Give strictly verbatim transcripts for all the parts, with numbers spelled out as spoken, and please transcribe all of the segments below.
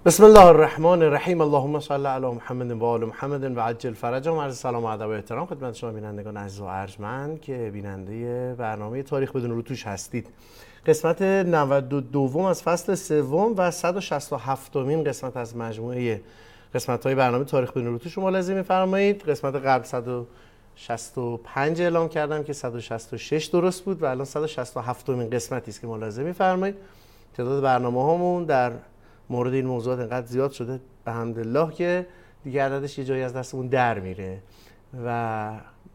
بسم الله الرحمن الرحیم. اللهم صل علی محمد و آل محمد و عجل فرجهم. عرض سلام و ادب و احترام خدمت شما بینندگان عزیز و ارجمند که بیننده برنامه تاریخ بدون روتوش هستید. قسمت نود و دو از فصل سوم و صد و شصت و هفتمین قسمت از مجموعه قسمت‌های برنامه تاریخ بدون روتوش ملاحظه می‌فرمایید. قسمت قبل صد و شصت و پنج اعلام کردم که صد و شصت و شش درست بود و الان صد و شصت و هفتمین قسمتی است که ملاحظه می‌فرمایید. تعداد برنامه‌هامون در مورد این موضوعات انقدر زیاد شده به حمدالله که دیگه عددش یه جایی از دستمون در میره و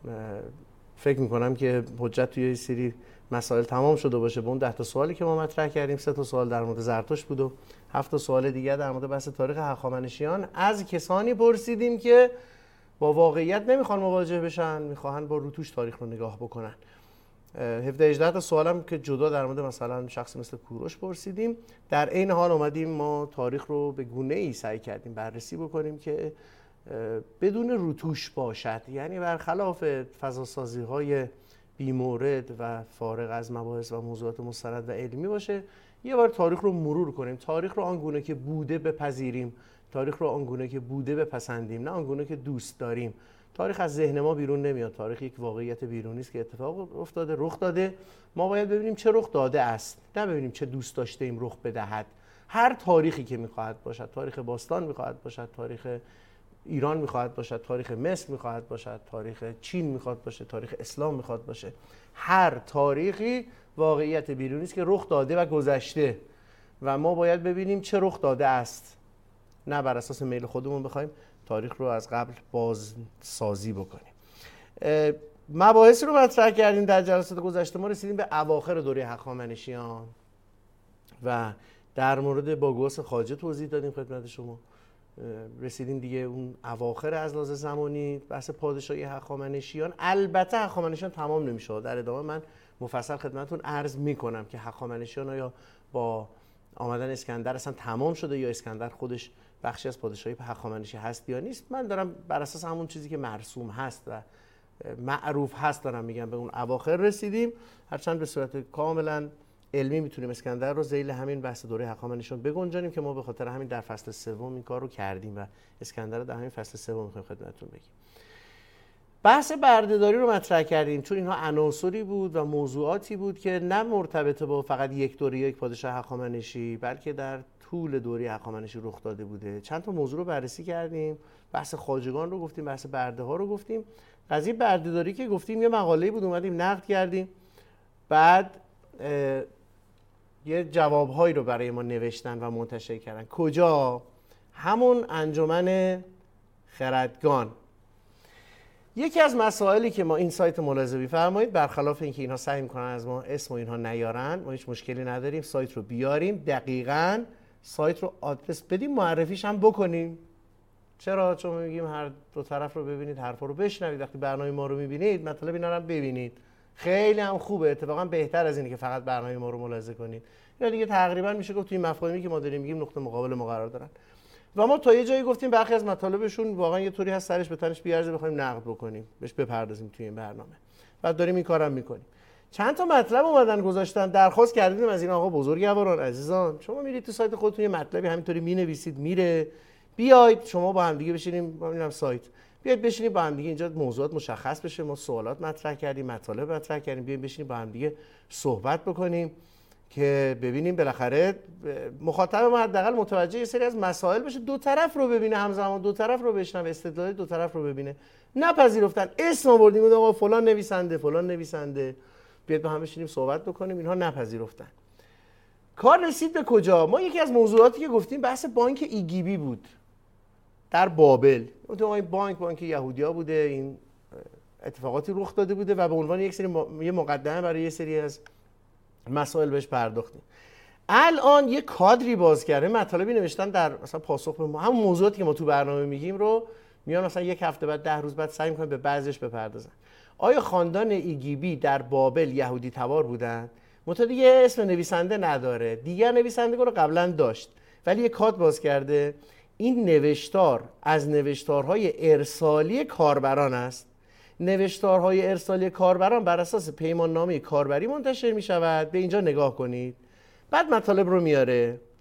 فکر میکنم که حجت توی یه سری مسائل تمام شده باشه. به اون ده تا سوالی که ما مطرح کردیم، سه تا سوال در مورد زرتشت بود و هفت تا سوال دیگه در مورد بحث تاریخ هخامنشیان از کسانی پرسیدیم که با واقعیت نمیخوان مواجه بشن، میخوان با روتوش تاریخ رو نگاه بکنن. هفده هجده تا سوالم که جدا در مورد مثلا شخص مثل کوروش پرسیدیم. در این حال اومدیم ما تاریخ رو به گونه‌ای سعی کردیم بررسی بکنیم که بدون روتوش باشد، یعنی برخلاف فضاسازی‌های بی‌مورد و فارغ از مباحث و موضوعات مستند و علمی باشه. یه بار تاریخ رو مرور کنیم، تاریخ رو آنگونه که بوده بپذیریم، تاریخ رو آنگونه که بوده بپسندیم، نه آنگونه که دوست داریم. تاریخ از ذهن ما بیرون نمیاد، تاریخ یک واقعیت بیرونی است که اتفاق افتاده، رخ داده. ما باید ببینیم چه رخ داده است، نه ببینیم چه دوست داشته ایم رخ بدهد. هر تاریخی که میخواهد باشد، تاریخ باستان میخواهد باشد، تاریخ ایران میخواهد باشد، تاریخ مصر میخواهد باشد، تاریخ چین میخواهد باشه، تاریخ اسلام میخواهد باشه، هر تاریخی واقعیت بیرونی است که رخ داده و گذشته و ما باید ببینیم چه رخ داده است، نه بر اساس میل خودمون بخوایم تاریخ رو از قبل بازسازی بکنیم. مباحثی رو مطرح کردیم در جلسات گذشته. ما رسیدیم به اواخر دوره هخامنشیان و در مورد باگوس خواجه توضیح دادیم خدمت شما. رسیدیم دیگه اون اواخر از لحاظ زمانی بحث پادشاهی هخامنشیان. البته هخامنشیان تمام نمیشه، در ادامه من مفصل خدمتتون عرض میکنم که هخامنشیان آیا با آمدن اسکندر اصلا تمام شده یا اسکندر خودش بخشی از پادشاهی هخامنشی هست یا نیست. من دارم بر اساس همون چیزی که مرسوم هست و معروف هست دارم میگم. به اون اواخر رسیدیم، هرچند به صورت کاملا علمی میتونیم اسکندر رو ذیل همین بحث دوره هخامنشیان بگنجانیم که ما به خاطر همین در فصل سوم این کار رو کردیم و اسکندر رو در همین فصل سوم میخوایم خدمتتون بگیم. بحث بردهداری رو مطرح کردیم چون اینها عناصری بود و موضوعاتی بود که نه مرتبط با فقط یک دوره یک پادشاه هخامنشی بلکه در طول دوره هخامنشی رخ داده بوده. چند تا موضوع رو بررسی کردیم، بحث خواجگان رو گفتیم، بحث برده ها رو گفتیم. قضیه بردهداری که گفتیم یه مقاله‌ای بود اومدیم نقد کردیم، بعد یه جوابهایی رو برای ما نوشتن و منتشر کردن. کجا؟ همون انجمن خردگان. یکی از مسائلی که ما این سایت ملاحظه بفرمایید، برخلاف اینکه اینها سعی میکنن از ما اسم و اینها نیارن، ما هیچ مشکلی نداریم سایت رو بیاریم، دقیقاً سایت رو آدرس بدیم، معرفیش هم بکنیم. چرا؟ چون میگیم هر دو طرف رو ببینید، حرفا رو بشنوید. وقتی برنامه ما رو میبینید مطلب اینا رو هم ببینید، خیلی هم خوبه، اتفاقا بهتر از اینه که فقط برنامه ما رو ملاحظه کنید. اینا دیگه تقریبا میشه گفت توی مفاهیمی که ما داریم میگیم نقطه مقابل ما قرار دارن و ما تا یه جایی گفتیم برخی از مطالبشون واقعا یه طوری هست سرش به تنش بیارزه بخوایم نقد بکنیم، بهش بپردازیم توی این برنامه. بعد داریم این کارم میکنیم. چند تا مطلب اومدن گذاشتن، درخواست کردیم از این آقا بزرگواران عزیزان، شما میرید تو سایت خودتون یه مطلبی همینطوری مینویسید میره، بیاید شما با هم دیگه بشینیم، ببینم سایت بیاید بشینیم با هم دیگه، اینجا موضوعات مشخص بشه، ما سوالات مطرح کردیم، مطالب مطرح کردیم، بیاید بشینیم با هم دیگه صحبت بکنیم که ببینیم بالاخره مخاطب ما حداقل متوجه یه سری از مسائل بشه، دو طرف رو ببینه، همزمان دو طرف رو بشنوه، استدلال دو طرف رو ببینه. نپذیرفتن، اسم آوردیم گفتن آقا فلان نویسنده فلان نویسنده بیاید با هم بشینیم صحبت بکنیم، اینها نپذیرفتن. کار رسید به کجا؟ ما یکی از موضوعاتی که گفتیم بحث بانک ایگیبی بود در بابل. اون بانک بانک یهودیا بوده، این اتفاقاتی رخ داده بوده و به عنوان یک سری م... یه مقدمه برای یه سری از مسائل بهش پرداختیم. الان یه کادری باز کرده، مطالبی نوشتن در مثلا پاسخ به ما، همون موضوعاتی که ما تو برنامه میگیم رو میان مثلا یک هفته بعد ده روز بعد سعی میکنن به بعضیش بپردازن. آیا خاندان ایگیبی در بابل یهودی تبار بودن؟ منتها دیگه اسم نویسنده نداره، دیگر نویسندگان رو قبلا داشت ولی یه کاد باز کرده. این نوشتار از نوشتارهای ارسالی کاربران است. نوشتارهای ارسالی کاربران بر اساس پیمان نامه کاربری منتشر می شود. به اینجا نگاه کنید. بعد مطالب رو میاره.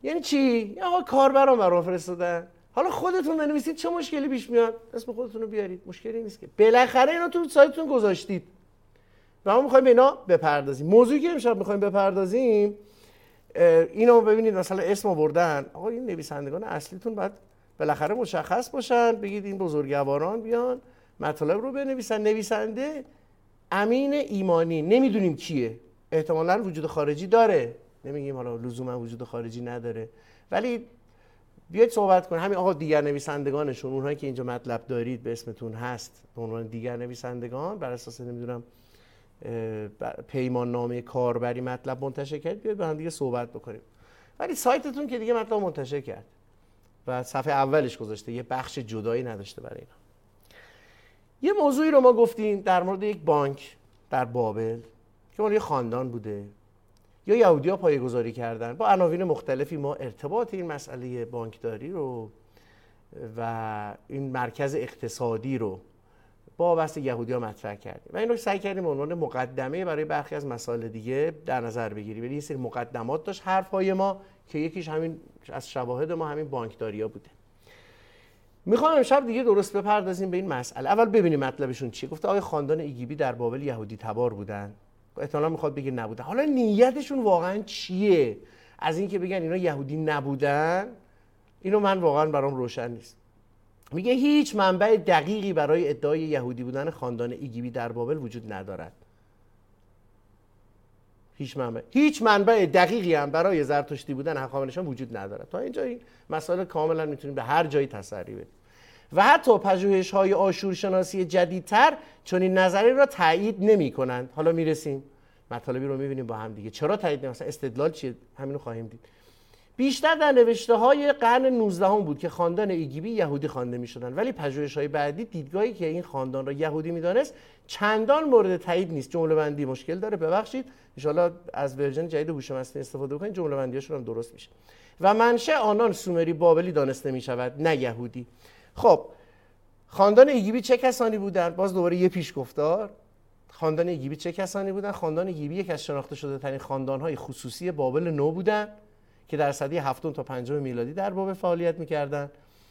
یعنی چی؟ آقا کاربران برام فرستادن، حالا خودتون بنویسید چه مشکلی پیش میاد، اسم خودتون رو بیارید، مشکلی نیست که. بالاخره اینا تو سایتتون گذاشتید و ما می‌خوایم اینا بپردازیم. موضوعی که امشب می‌خوایم بپردازیم اینو ببینید، مثلا اسم آوردن، آقا این نویسندگان اصلیتون باید بالاخره مشخص باشن، بگید این بزرگواران بیان مطالب رو بنویسن. نویسنده امین ایمانی نمیدونیم کیه، احتمالاً وجود خارجی داره، نمیگیم حالا لزوما وجود خارجی نداره، ولی بیاید صحبت کنیم. همین آقا دیگر نویسندگانشون، اونهایی که اینجا مطلب دارید به اسمتون هست به عنوان دیگر نویسندگان، بر اساس نمیدونم پیمان نامه کاربری مطلب منتشر کرد، بیاید با هم دیگه صحبت بکنیم. ولی سایتتون که دیگه مطلب منتشر کرد و صفحه اولش گذاشته، یه بخش جدایی نداشته برای اینا. یه موضوعی رو ما گفتیم در مورد یک بانک در بابل که مال یه خاندان بوده، یا یهودی‌ها پایه‌گذاری کردن. با عناوین مختلفی ما ارتباط این مسئله بانکداری رو و این مرکز اقتصادی رو با بحث یهودی‌ها مطرح کردیم و این رو سعی کردیم عنوان مقدمه برای برخی از مسائل دیگه در نظر بگیریم. یعنی یه سری مقدمات داشت حرف‌های ما که یکیش همین از شواهد ما همین بانکداری‌ها بوده. میخوام امشب دیگه درست بپردازیم به این مسئله. اول ببینیم مطلبشون چیه. گفته آقای خاندان ایگیبی در بابل یهودی تبار بودن. احتمالاً میخواد بگه نبودن. حالا نیتشون واقعا چیه از اینکه بگن اینا یهودی نبودن؟ اینو من واقعا برام روشن نیست. میگه هیچ منبع دقیقی برای ادعای یهودی بودن خاندان ایگیبی در بابل وجود ندارد. هیچ منبع هیچ منبع دقیقی هم برای زرتشتی بودن هخامنشیان وجود ندارد. تا اینجا این مسائل کاملا میتونیم به هر جایی تسری بدیم. و حتی پژوهش‌های آشورشناسی جدیدتر چون این نظریه را تایید نمی‌کنند. حالا میرسیم مطالبی رو می‌بینیم با هم دیگه. چرا تایید نمی‌کنند؟ مثلا استدلال چیه؟ همین رو خواهیم دید. بیشتر در نوشته‌های قرن نوزدهم بود که خاندان ایگیبی یهودی خوانده می‌شدند، ولی پژوهش‌های بعدی دیدگاهی که این خاندان را یهودی می‌دانست چندان مورد تایید نیست. جمله‌بندی مشکل داره، ببخشید. ان شاءالله از ورژن جدید هوش مصنوعی استفاده بکنید، جمله‌بندی‌هاشون هم درست میشه. و منشأ آنان سومری بابلی دانسته می‌شود، نه یهودی. خب خاندان ایگیبی چه کسانی بودند؟ باز دوباره یه پیشگفتار. خاندان ایگیبی چه کسانی بودند؟ خاندان ایگیبی یک از شناخته شده ترین خاندان‌های خصوصی بابل نو بودند که در سده هفتم تا پنجم میلادی در بابل فعالیت می‌کردند.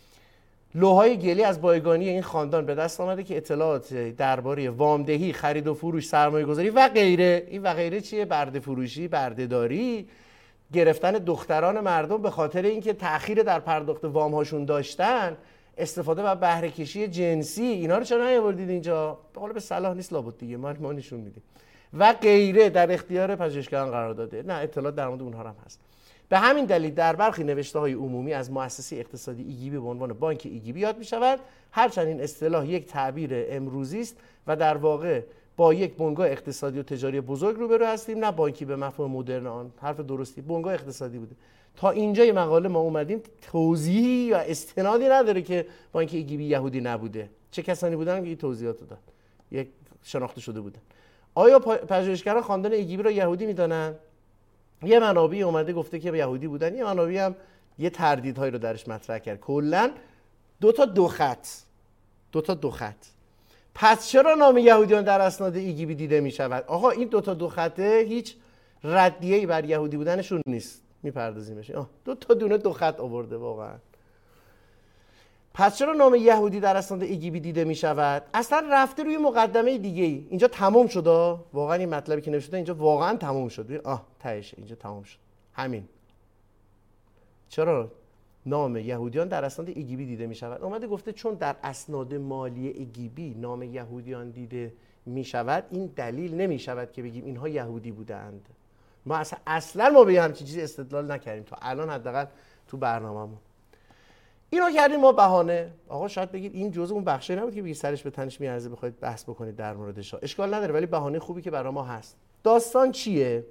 لوح‌های گلی از بایگانی این خاندان به دست آمده که اطلاعات درباره وامدهی، خرید و فروش، سرمایه‌گذاری و غیره، این و غیره چیه؟ برده فروشی، بردهداری، گرفتن دختران مردم به خاطر اینکه تأخیر در پرداخت وام‌هاشون داشتن، استفاده و بهره کشی جنسی، اینا رو چرا نیاوردید اینجا؟ حالا به صلاح نیست لابد دیگه، ما ما نشون میدیم. و غیره در اختیار پژوهشگران قرار داده. نه اطلاعات در مورد اونها هم هست. به همین دلیل در برخی نوشته‌های عمومی از مؤسسه اقتصادی ایگیبی به عنوان بانک ایگیبی یاد می‌شود، هرچند این اصطلاح یک تعبیر امروزی است و در واقع با یک بنگاه اقتصادی و تجاری بزرگ روبرو هستیم، نه بانکی به مفهوم مدرن آن. حرف درستی، بنگاه اقتصادی بوده. تا اینجای مقاله ما اومدیم توضیحی یا استنادی نداره که بانک ایگیبی یهودی نبوده. چه کسانی بودن که این توضیحات داد؟ یک شناخته شده بودن. آیا پژوهشگران خاندان ایگیبی را یهودی می‌دانند؟ یه منابعی اومده گفته که یهودی بودن، یه منابعی هم یه تردیدهایی رو درش مطرح کرد. کلاً دو تا دو خط. دو تا دو خط. پس چرا نام یهودیان در اسناد ایگیبی دیده می‌شود؟ آقا این دو تا دو خطه هیچ ردیه‌ای بر یهودی بودنشون نیست. میپردازیمش. آه دو تا دونه دو خط آورده واقعا. پس چرا نام یهودی در اسناد ایگیبی دیده می شود؟ اصلا رفته روی مقدمه دیگه ای. اینجا تمام شد. واقعا این مطلبی که نوشته اینجا واقعا تمام شد. آه تهشه اینجا تمام شد. همین. چرا نام یهودیان در اسناد ایگیبی دیده می شود؟ اومده گفته چون در اسناد مالی ایگیبی نام یهودیان دیده می شود، این دلیل نمی شود که بگیم اینها یهودی بودند. ما اصلا اصلا ما به همچین چیزی استدلال نکردیم تا الان، حداقل تو برنامه‌مون. اینو کردیم ما بهانه. آقا شاید بگید این جزء اون بخشی نبود که بگید سرش به تنش میارزه بخواید بحث بکنید در موردش. اشکال نداره، ولی بهانه خوبی که برای ما هست. داستان چیه؟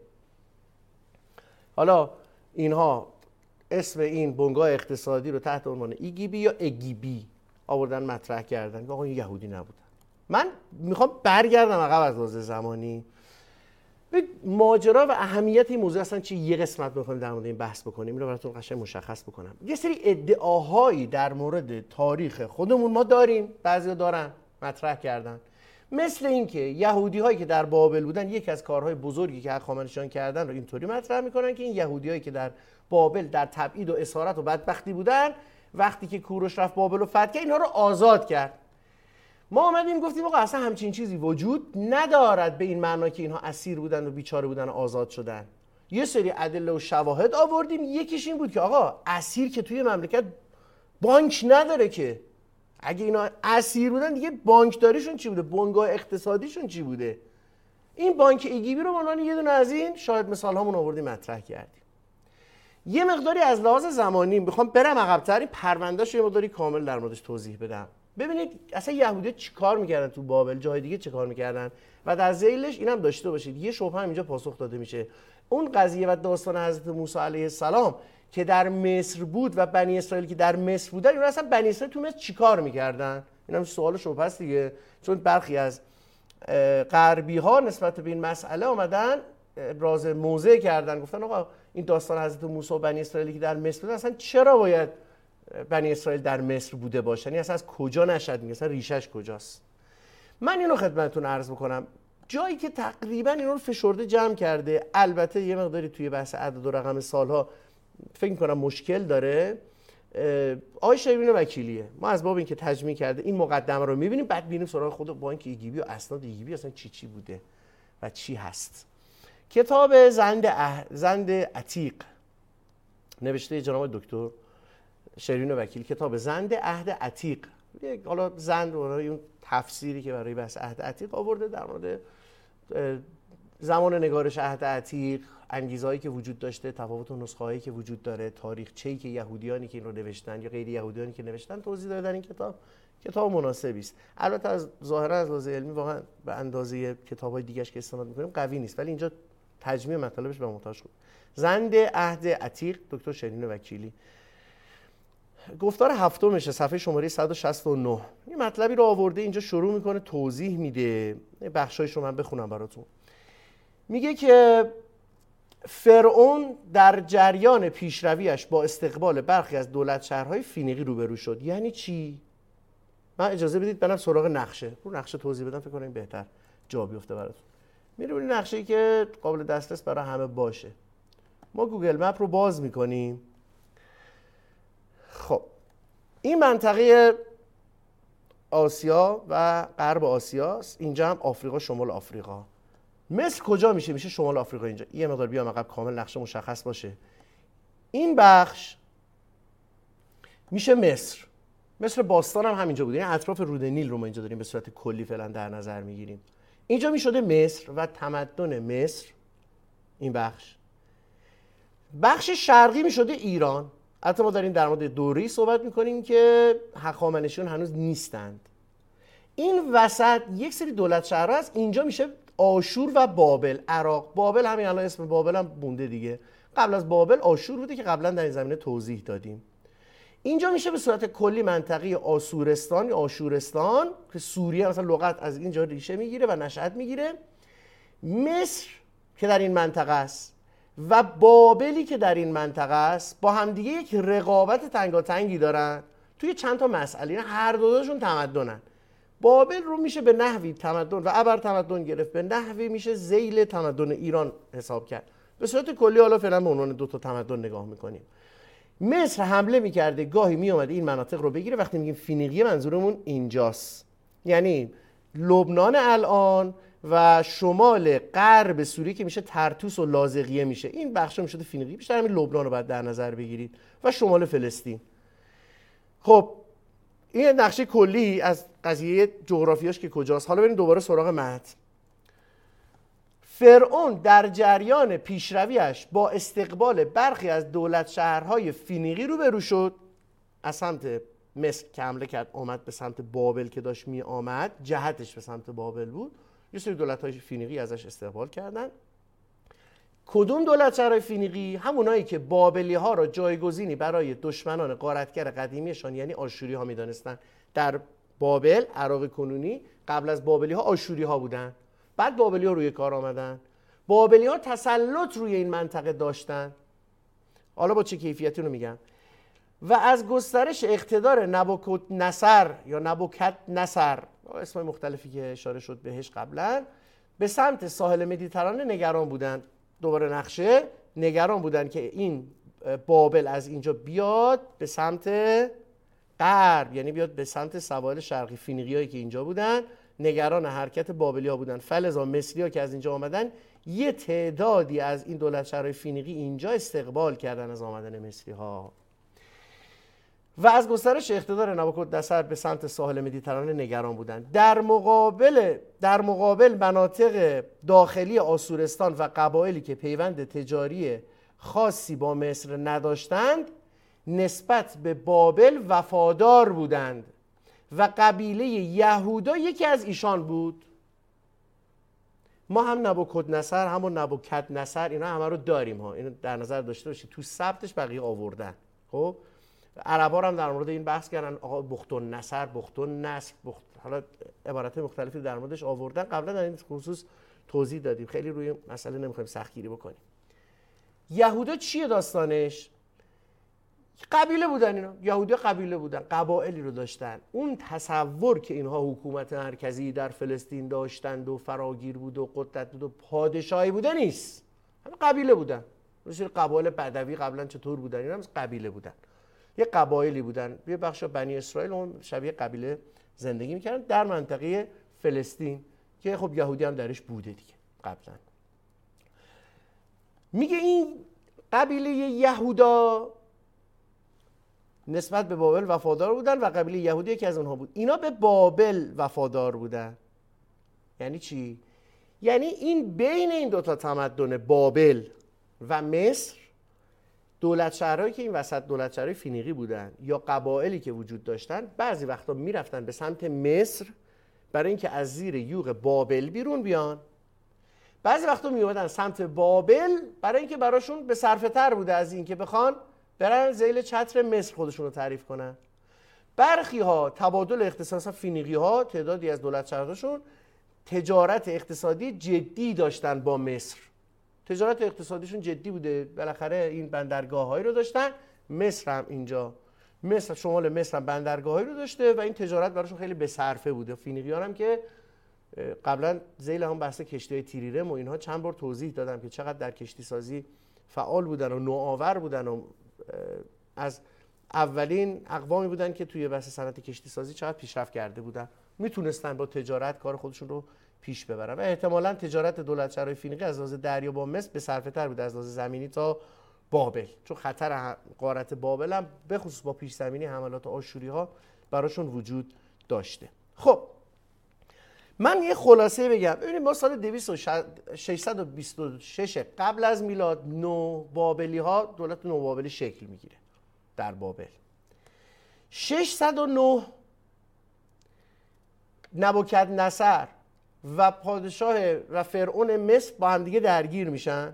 حالا اینها اسم این بنگاه اقتصادی رو تحت عنوان ایگیبی یا اگیبی آوردن مطرح کردن که آقا این یهودی نبودن. من میخوام برگردم عقب از لحاظ زمانی. ماجرا و اهمیت این موضوع اصلا چی؟ یه قسمت می‌خوایم در مورد این بحث بکنیم. اینو براتون قشنگ مشخص بکنم. یه سری ادعاهایی در مورد تاریخ خودمون ما داریم، بعضیا دارن مطرح کردن، مثل اینکه یهودی‌هایی که در بابل بودن یکی از کارهای بزرگی که هخامنشیان کردن رو اینطوری مطرح می‌کنن که این یهودی‌هایی که در بابل در تبعید و اسارت و بدبختی بودن. وقتی که کوروش رفت بابل و فتح کرد، اینها رو آزاد کرد. ما آمدیم گفتیم آقا اصلا همچین چیزی وجود ندارد به این معنا که اینها اسیر بودن و بیچاره بودن و آزاد شدن. یه سری ادله و شواهد آوردیم. یکیش این بود که آقا اسیر که توی مملکت بانک نداره که، اگه اینا اسیر بودن دیگه بانکداریشون چی بوده؟ بنگاه اقتصادیشون چی بوده؟ این بانک ایگیبی رو به عنوان یه دونه از این شاید مثال هامون آوردیم مطرح کردیم. یه مقداری از لحاظ زمانی میخوام برم عقب‌تر، این پروندهشو یه مقداری کامل در موردش توضیح بدم. ببینید اصلا یهودی‌ها چیکار میکردن تو بابل، جای دیگه چیکار میکردن و در ذیلش اینم داشته باشید یه شبهه هم اینجا پاسخ داده میشه. اون قضیه و داستان حضرت موسی علیه السلام که در مصر بود و بنی اسرائیل که در مصر بودن، اینا اصلا بنی اسرائیل تو مصر چیکار میکردن؟ اینم سوال شبهه است دیگه، چون برخی از غربی ها نسبت به این مسئله اومدن ابراز موضع کردن، گفتن آقا این داستان حضرت موسی و بنی اسرائیلی که در مصر بودن اصلا چرا باید بنی اسرائیل در مصر بوده باشه؟ یعنی اصلا از کجا نشد میگه، اصلا ریشش کجاست؟ من اینو خدمتتون عرض میکنم. جایی که تقریبا اینو رو فشرده جمع کرده، البته یه مقداری توی بحث عدد و رقم سالها فکر میکنم مشکل داره، آقای شیرین وکیلیه. ما از باب اینکه تجمیع کرده این مقدمه رو میبینیم، بعد ببینیم سراغ خود بانک ایگیبی و اسناد ایگیبی اصلا چی چی بوده و چی هست. کتاب زند اه... زند عتیق نوشته جناب دکتر شیرین وکیل، کتاب زند عهد عتیق، حالا زند برای اون تفسیری که برای بحث عهد عتیق آورده در مورد زمان نگارش عهد عتیق، انگیزهایی که وجود داشته، تفاوت و نسخه‌هایی که وجود داره، تاریخچه‌ای که یهودیانی که این رو نوشتن یا غیر یهودیانی که نوشتن توضیح داده در این کتاب. کتاب مناسبی است. البته از ظاهرا از لحاظ علمی واقعا به اندازه کتاب‌های دیگه‌اش که استناد می‌کنیم قوی نیست، ولی اینجا تجمیع مطالبش به محتاج بود. زند عهد عتیق دکتر شیرین وکیلی، گفتار هفتمشه، صفحه شماره صد و شصت و نه. این مطلبی رو آورده اینجا شروع میکنه توضیح میده، بخشایش رو من بخونم براتون. میگه که فرعون در جریان پیشرویش با استقبال برخی از دولت شهرهای فینیقی روبرو شد. یعنی چی؟ من اجازه بدید برم سراغ نقشه. رو نقشه توضیح بدم فکر کنم بهتر جا بیفته براتون. میره اون نقشه‌ای که قابل دسترس برای همه باشه. ما گوگل مپ رو باز میکنیم. خب این منطقه آسیا و غرب آسیاست، اینجا هم آفریقا، شمال آفریقا. مصر کجا میشه؟ میشه شمال آفریقا. اینجا یه مقدار بیام عقب کامل نقشه مشخص باشه. این بخش میشه مصر. مصر باستان هم همینجا بود، یعنی اطراف رود نیل رو ما اینجا داریم به صورت کلی فعلا در نظر میگیریم. اینجا میشده مصر و تمدن مصر. این بخش بخش شرقی میشده ایران. البته ما داریم در مورد دوره‌ای صحبت میکنیم که هخامنشیان هنوز نیستند. این وسط یک سری دولت شهرها هست، اینجا میشه آشور و بابل، عراق. بابل همین الان اسم بابل هم بونده دیگه، قبل از بابل آشور بوده که قبلا در این زمینه توضیح دادیم. اینجا میشه به صورت کلی منطقه آسورستان یا آشورستان که سوریه مثلا لغت از اینجا ریشه میگیره و نشأت میگیره. مصر که در این منطقه است و بابلی که در این منطقه است با همدیگه یک رقابت تنگاتنگی دارن توی چند تا مسئله. هر دو تاشون تمدنن. بابل رو میشه به نحوی تمدن و ابر تمدن گرفت، به نحوی میشه ذیل تمدن ایران حساب کرد. به صورت کلی حالا فعلا به عنوان دو تا تمدن نگاه میکنیم. مصر حمله میکرده، گاهی میومده این مناطق رو بگیره. وقتی میگیم فینیقیه منظورمون اینجاست، یعنی لبنان الان و شمال غرب سوریه که میشه طرطوس و لاذقیه میشه. این بخشا میشه فینیقیه. بیشتر همین لبنان رو باید در نظر بگیرید و شمال فلسطین. خب این نقشه کلی از قضیه جغرافیاش که کجاست. حالا بریم دوباره سراغ متن. فرعون در جریان پیشرویش با استقبال برخی از دولت شهرهای فینیقی روبرو شد. از سمت مصر که حمله کرد آمد به سمت بابل که داشت می آمد، جهتش به سمت بابل بود. یه سری دولت‌های فینیقی ازش استقبال کردن. کدوم دولت شهرهای فینیقی؟ همونایی که بابلی‌ها را جایگزینی برای دشمنان غارتگر قدیمیشان یعنی آشوری‌ها می‌دانستن. در بابل، عراق کنونی، قبل از بابلی‌ها آشوری‌ها بودن. بعد بابلی‌ها روی کار آمدن. بابلی‌ها تسلط روی این منطقه داشتن. حالا با چه کیفیتی رو میگم؟ و از گسترش اقتدار نبوکدنصر یا نبوکدنصر، اسمای مختلفی که اشاره شد بهش قبلا، به سمت ساحل مدیترانه نگران بودن. دوباره نقشه نگران بودن که این بابل از اینجا بیاد به سمت غرب، یعنی بیاد به سمت سواحل شرقی. فینیقیایی که اینجا بودن نگران حرکت بابلیا بودن، فلزا مصری‌ها که از اینجا آمدن یه تعدادی از این دولت شهرهای فینیقی اینجا استقبال کردن از آمدن مصری‌ها و از گسترش اقتدار نبوکدنصر به سمت ساحل مدیترانه نگران بودند. در مقابل در مقابل مناطق داخلی آسورستان و قبایلی که پیوند تجاری خاصی با مصر نداشتند نسبت به بابل وفادار بودند و قبیله یهودا یکی از ایشان بود. ما هم نبوکدنصر همون نبوکدنصر اینا همه رو داریم ها، اینو در نظر داشته باشید. تو ثبتش بقیه آوردن. خب عربا هم در مورد این بحث کردن، آقا بختالنصر، بختالنصر، بخت... حالا عبارات مختلفی در موردش آوردن. قبلا در این خصوص توضیح دادیم، خیلی روی مسئله نمیخوایم سختگیری بکنیم. یهودا چیه داستانش؟ قبیله بودن اینا، یهودی قبیله بودن، قبایلی رو داشتن. اون تصور که اینها حکومت مرکزی در فلسطین داشتند و فراگیر بود و قدرت بود و پادشاهی بوده نیست، همه قبیله بودن. مثل قبایل بدوی قبلا چطور بودن، اینا هم قبیله بودن، یه قبایلی بودن. یه بخش بنی اسرائیل اون شبیه قبیله زندگی میکردن در منطقه فلسطین که خب یهودی هم درش بوده دیگه قبلا. میگه این قبیله یهودا نسبت به بابل وفادار بودن و قبیله یهودی که از اونها بود. اینا به بابل وفادار بودن. یعنی چی؟ یعنی این بین این دوتا تمدن بابل و مصر دولت شهرهایی که این وسط دولت شهرهای فینیقی بودن یا قبایلی که وجود داشتن بعضی وقتا میرفتن به سمت مصر برای اینکه از زیر یوغ بابل بیرون بیان، بعضی وقتا میومدن سمت بابل برای اینکه براشون به صرفه تر بوده از اینکه بخوان برن ذیل چتر مصر خودشون رو تعریف کنن. برخی ها تبادل اقتصادی، فینیقی ها تعدادی از دولت شهرهاشون تجارت اقتصادی جدی داشتن با مصر. تجارت اقتصادیشون جدی بوده، بالاخره این بندرگاه‌هایی رو داشتن. مصر هم اینجا، مصر شمال مصر هم بندرگاه‌هایی رو داشته و این تجارت براشون خیلی به صرفه بوده. فینیقیان هم که قبلا ذیل هم بحث کشتی‌های تریرم و اینها چند بار توضیح دادم که چقدر در کشتی سازی فعال بودن و نوآور بودن و از اولین اقوامی بودن که توی بحث صنعت کشتی سازی چقدر پیشرفت کرده بودن، میتونستن با تجارت کار خودشون رو پیش ببرن و احتمالاً تجارت دولت شهرهای فینیقی از لحاظ دریا با مصر به صرفه تر بود از لحاظ زمینی تا بابل، چون خطر غارت بابل هم به خصوص با پیش زمینی حملات آشوری ها براشون وجود داشته. خب من یه خلاصه بگم. ببینید ما سال ششصد و بیست و شش قبل از میلاد نو بابلی ها دولت نو بابلی شکل میگیره در بابل. ششصد و نه نبوکدنصر و پادشاه و فرعون مصر با هم دیگه درگیر میشن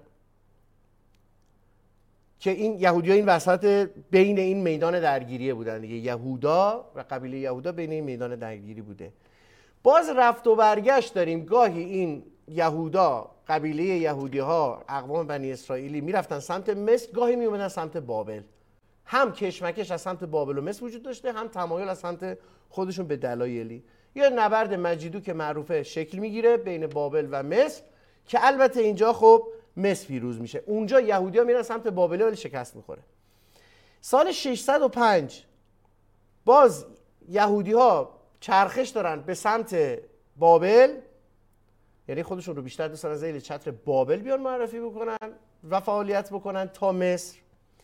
که این یهودی‌ها این وسط بین این میدان درگیریه بودن دیگه. یهودا و قبیله یهودا بین این میدان درگیری بوده. باز رفت و برگشت داریم. گاهی این یهودا، قبیله یهودی ها، اقوام بنی اسرائیلی میرفتن سمت مصر، گاهی میومدن سمت بابل. هم کشمکش از سمت بابل و مصر وجود داشته، هم تمایل از سمت خودشون به دلایلی. یه نبرد مجیدو که معروفه شکل میگیره بین بابل و مصر که البته اینجا خب مصر پیروز میشه. اونجا یهودی ها میرن سمت بابل ولی شکست میخوره. سال ششصد و پنج باز یهودی ها چرخش دارن به سمت بابل، یعنی خودشون رو بیشتر دوست دارن ذیل چتر بابل بیان معرفی بکنن و فعالیت بکنن تا مصر.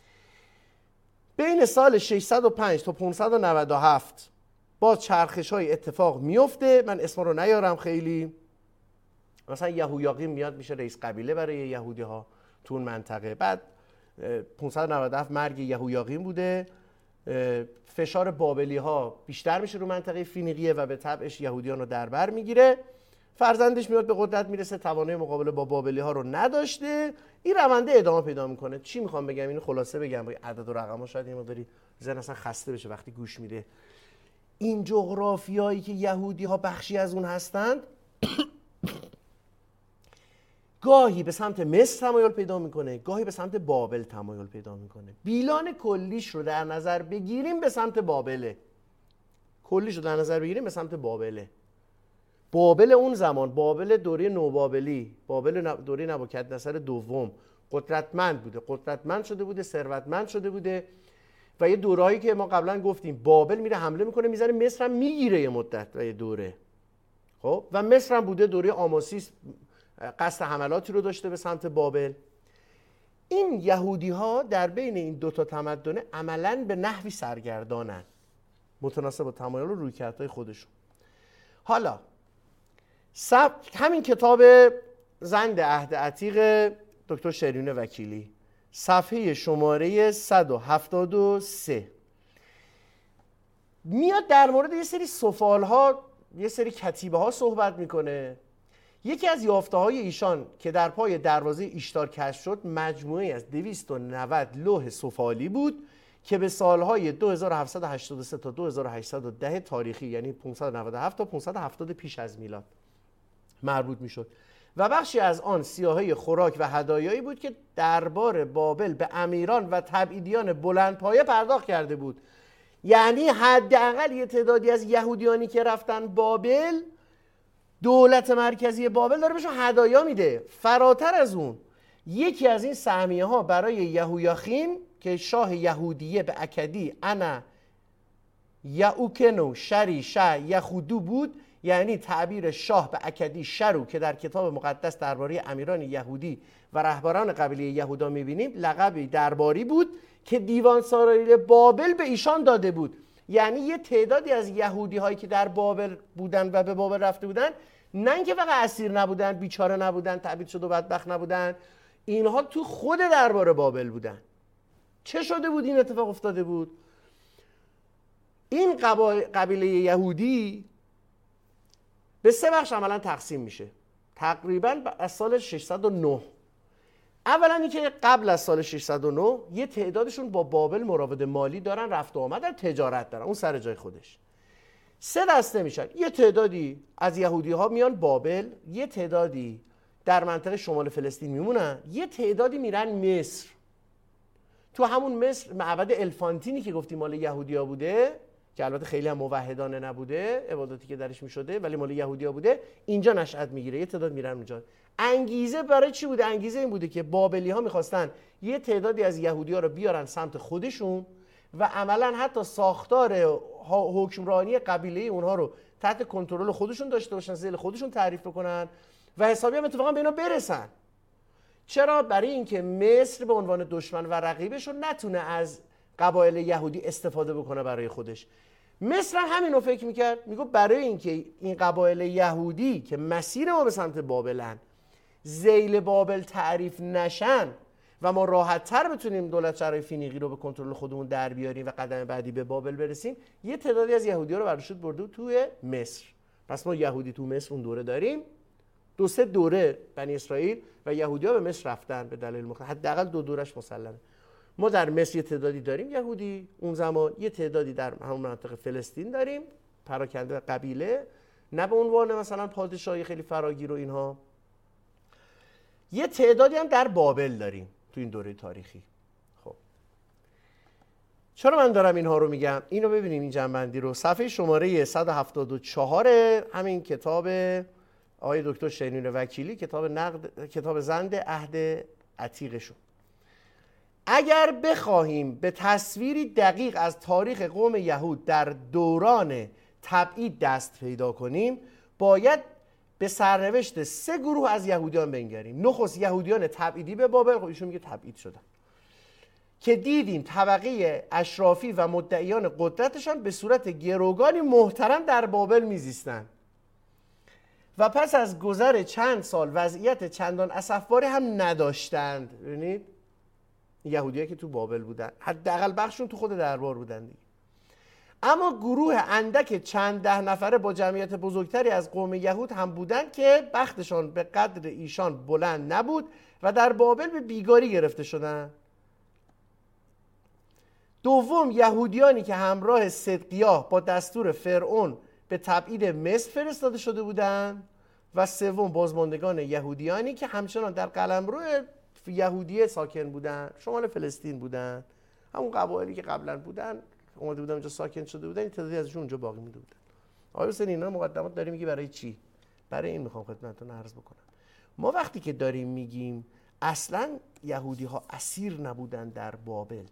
بین سال ششصد و پنج تا پانصد و نود و هفت باز چرخش های اتفاق میفته. من اسم رو نیارم خیلی. مثلا یهویاقیم میاد میشه رئیس قبیله برای یهودی ها تو اون منطقه. بعد پانصد و نود و هفت مرگ یهویاقیم بوده. فشار بابلی ها بیشتر میشه رو منطقه فینیقیه و به تبعش یهودیان رو در بر میگیره. فرزندش میاد به قدرت میرسه، توانایی مقابله با بابلی ها رو نداشته. این رونده ادامه پیدا میکنه. چی میخوام بگم؟ اینو خلاصه بگم. عدد و رقم ها شاید یه مقداری ذهن اصلا خسته بشه وقتی گوش میده. این جغرافیایی که یهودی ها بخشی از اون هستند گاهی به سمت مصر تمایل پیدا میکنه، گاهی به سمت بابل تمایل پیدا میکنه. بیلان کلیش رو در نظر بگیریم به سمت بابله. کلیش رو در نظر بگیریم به سمت بابله. بابل اون زمان، بابل دوره نوبابلی، بابل دوره نبوکدنصر دوم، قدرتمند بوده، قدرتمند شده بوده، ثروتمند شده بوده و یه دورهایی که ما قبلا گفتیم بابل میره حمله میکنه میذاره مصر هم میگیره یه مدت و یه دوره. خب و مصر هم بوده دوره آماسیس قصد حملاتی رو داشته به سمت بابل. این یهودی ها در بین این دوتا تمدن عملاً به نحوی سرگردانن متناسب با تمایل و رویکردهای خودشون. حالا سب... همین کتاب زند عهد عتیق دکتر شریون وکیلی صفحه شماره صد و هفتاد و سه میاد در مورد یه سری سفال ها، یه سری کتیبه ها صحبت میکنه. یکی از یافته های ایشان که در پای دروازه ایشتار کشف شد مجموعه از دویست و نود لوح سفالی بود که به سالهای دو هزار و هفتصد و هشتاد و سه تا دو هزار و هشتصد و ده تاریخی، یعنی پانصد و نود و هفت تا پانصد و هفتاد پیش از میلاد مربوط میشد و بخشی از آن سیاهی خوراک و هدایایی بود که دربار بابل به امیران و تبعیدیان بلندپایه پرداخت کرده بود. یعنی حداقل یه تعدادی از یهودیانی که رفتن بابل، دولت مرکزی بابل داره بهشون هدایا میده. فراتر از اون یکی از این سهمیه ها برای یهویاخین که شاه یهودیه به اکدی انا یاوکنو شری شه یهودو بود، یعنی تعبیر شاه به اکدی شرو که در کتاب مقدس درباره امیران یهودی و رهبران قبیله یهودا میبینیم لقبی درباری بود که دیوان سرای بابل به ایشان داده بود. یعنی یه تعدادی از یهودی هایی که در بابل بودن و به بابل رفته بودن، نه اینکه فقط اسیر نبودن، بیچاره نبودن، تبعید شده و بدبخت نبودن، اینها تو خود دربار بابل بودن. چه شده بود این اتفاق افتاده بود؟ این قبیله یهودی به سه بخش عملا تقسیم میشه تقریبا از سال ششصد و نه. اولا اینکه قبل از سال ششصد و نه یه تعدادشون با بابل مراود مالی دارن، رفت و آمدن، تجارت دارن، اون سر جای خودش. سه دسته میشن. یه تعدادی از یهودی ها میان بابل، یه تعدادی در منطقه شمال فلسطین میمونن، یه تعدادی میرن مصر. تو همون مصر معبد الفانتینی که گفتیم مال یهودیا بوده که البته خیلی هم موحدانه نبوده عبادتی که درش میشده ولی مال یهودیا بوده، اینجا نشأت میگیره. یه تعداد میرن اونجا. انگیزه برای چی بوده؟ انگیزه این بوده که بابلی ها میخواستن یه تعدادی از یهودیا رو بیارن سمت خودشون و عملا حتی ساختار حکمرانی قبیله اونها رو تحت کنترل خودشون داشته باشن، ذیل خودشون تعریف بکنن و حسابی هم اتفاقا به اینا برسن. چرا؟ برای اینکه مصر به عنوان دشمن و رقیبشون نتونه از قبایل یهودی استفاده بکنه برای خودش. مصر همین رو فکر میکرد، میگه برای اینکه این قبایل یهودی که مسیر ما به سمت بابلن ذیل بابل تعریف نشن و ما راحت تر بتونیم دولت شهرهای فینیقی رو به کنترل خودمون در بیاریم و قدم بعدی به بابل برسیم، یه تعدادی از یهودی‌ها رو برداشت برده توی مصر. پس ما یهودی تو مصر اون دوره داریم. دو سه دوره بنی اسرائیل و یهودی‌ها به مصر رفتن به دلیل مختلف، حداقل دو دورش مسلمه. ما در مصر یه تعدادی داریم یهودی اون زمان، یه تعدادی در همون منطقه فلسطین داریم پراکنده قبیله، نه به عنوان مثلا پادشاهی خیلی فراگیر و اینها. یه تعدادی هم در بابل داریم تو این دوره تاریخی. خب چرا من دارم اینها رو میگم؟ اینو ببینیم این جنبندی رو صفحه شماره صد و هفتاد و چهار همین کتاب آقای دکتر شریون وکیلی، کتاب نقد کتاب زند عهد عتیقشون. اگر بخواهیم به تصویری دقیق از تاریخ قوم یهود در دوران تبعید دست پیدا کنیم، باید به سرنوشت سه گروه از یهودیان بنگریم. نخست یهودیان تبعیدی به بابل، خب ایشون میگه تبعید شدن، که دیدیم طبقه اشرافی و مدعیان قدرتشان به صورت گروگانی محترم در بابل میزیستند و پس از گذر چند سال وضعیت چندان اسفباری هم نداشتند. ببینید یهودیایی که تو بابل بودن حداقل بخششون تو خود دربار بودن دیگه. اما گروه اندک چند ده نفره با جمعیت بزرگتری از قوم یهود هم بودند که بختشان به قدر ایشان بلند نبود و در بابل به بیگاری گرفته شدند. دوم یهودیانی که همراه صدقیاه با دستور فرعون به تبعید مصر فرستاده شده بودند و سوم بازماندگان یهودیانی که همچنان در قلمرو یهودیه ساکن بودند، شمال فلسطین بودند، همون قبایلی که قبلا بودن اومده بودن اونجا ساکن شده بودن، این تعدادی ازشون اونجا باقی مونده بودن. آقای حسین اینا مقدمات داریم میگی برای چی؟ برای این میخوام خدمتتون عرض بکنم. ما وقتی که داریم میگیم اصلا یهودی ها اسیر نبودن در بابل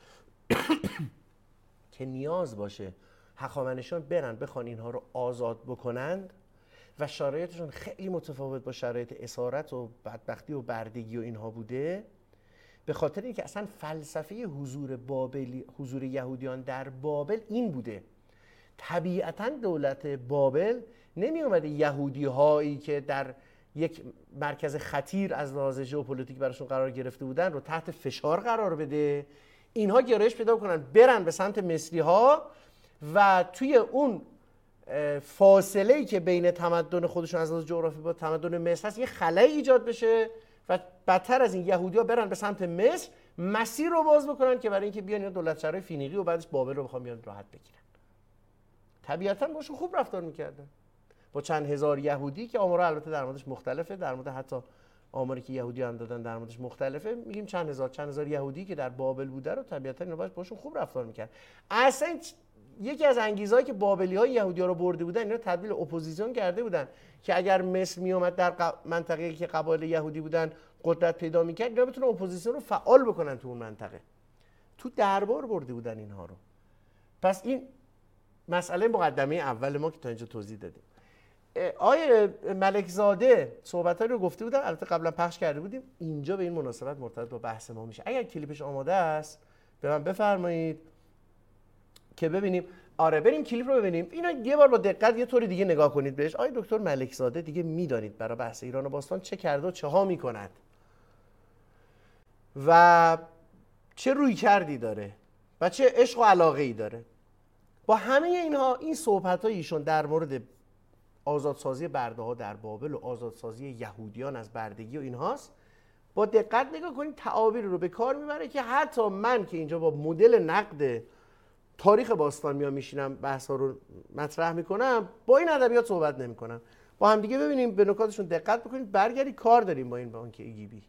که نیاز باشه هخامنشیان برن بخوان اینها رو آزاد بکنند و شرایطشون خیلی متفاوت با شرایط اسارت و بدبختی و بردگی و اینها بوده، به خاطر اینکه اصلا فلسفه حضور بابلی، حضور یهودیان در بابل این بوده. طبیعتا دولت بابل نمی اومده یهودی هایی که در یک مرکز خطیر از لحاظ ژئوپلیتیک براشون قرار گرفته بودن رو تحت فشار قرار بده، اینها گرایش پیدا کنن برن به سمت مصری ها و توی اون فاصله‌ای که بین تمدن خودشون از لحاظ جغرافی با تمدن مصر هست یه خلایی ایجاد بشه و بدتر از این یهودی‌ها برن به سمت مصر، مسیر رو باز بکنن که برای اینکه بیان دولت شهرهای فینیقی و بعدش بابل رو بخوام بیان راحت بگیرن. طبیعتاً باشون خوب رفتار میکردن با چند هزار یهودی که آمارها البته در موردش مختلفه، در مورد حتی آماری که یهودیان دادن در موردش مختلفه، میگیم چند هزار چند هزار یهودی که در بابل بوده رو طبیعتاً اینا باید باشون خوب رفتار میکرد. اصلا یکی از انگیزهایی که بابلی‌ها یهودی‌ها رو برده بودن اینا تبدیل اپوزیسیون کرده بودن که اگر مصر میومد در منطقه‌ای که قبایل یهودی بودن قدرت پیدا میکرد، اینا بتونن اپوزیسیون رو فعال بکنن تو اون منطقه. تو دربار برده بودن اینها رو. پس این مسئله مقدمه اول ما که تا اینجا توضیح دادیم. آیه ملکزاده صحبتایی رو گفته بودن، البته قبلا پخش کرده بودیم، اینجا به این مناسبت مرتبط با بحث ما میشه. اگر کلیپش آماده است به من بفرمایید که ببینیم. آره بریم کلیپ رو ببینیم. اینا یه بار با دقت یه طوری دیگه نگاه کنید بهش. آقای دکتر ملکزاده دیگه میدانید برای بحث ایران و باستان چه کرده و چه ها میکند و چه روی کردی داره و چه عشق و علاقه ای داره. با همه اینها این صحبت های ایشون در مورد آزادسازی برده ها در بابل و آزادسازی یهودیان از بردگی و اینهاست، با دقت نگاه کنید تعابیر رو به کار میبره که حتی من که اینجا با مدل نقد تاریخ باستان میام میشینم بحث ها رو مطرح میکنم، با این ادبیات صحبت نمیکنم. با هم دیگه ببینیم، به نکاتشون دقت بکنید، برگردی کار داریم با این بانک ایگیبی.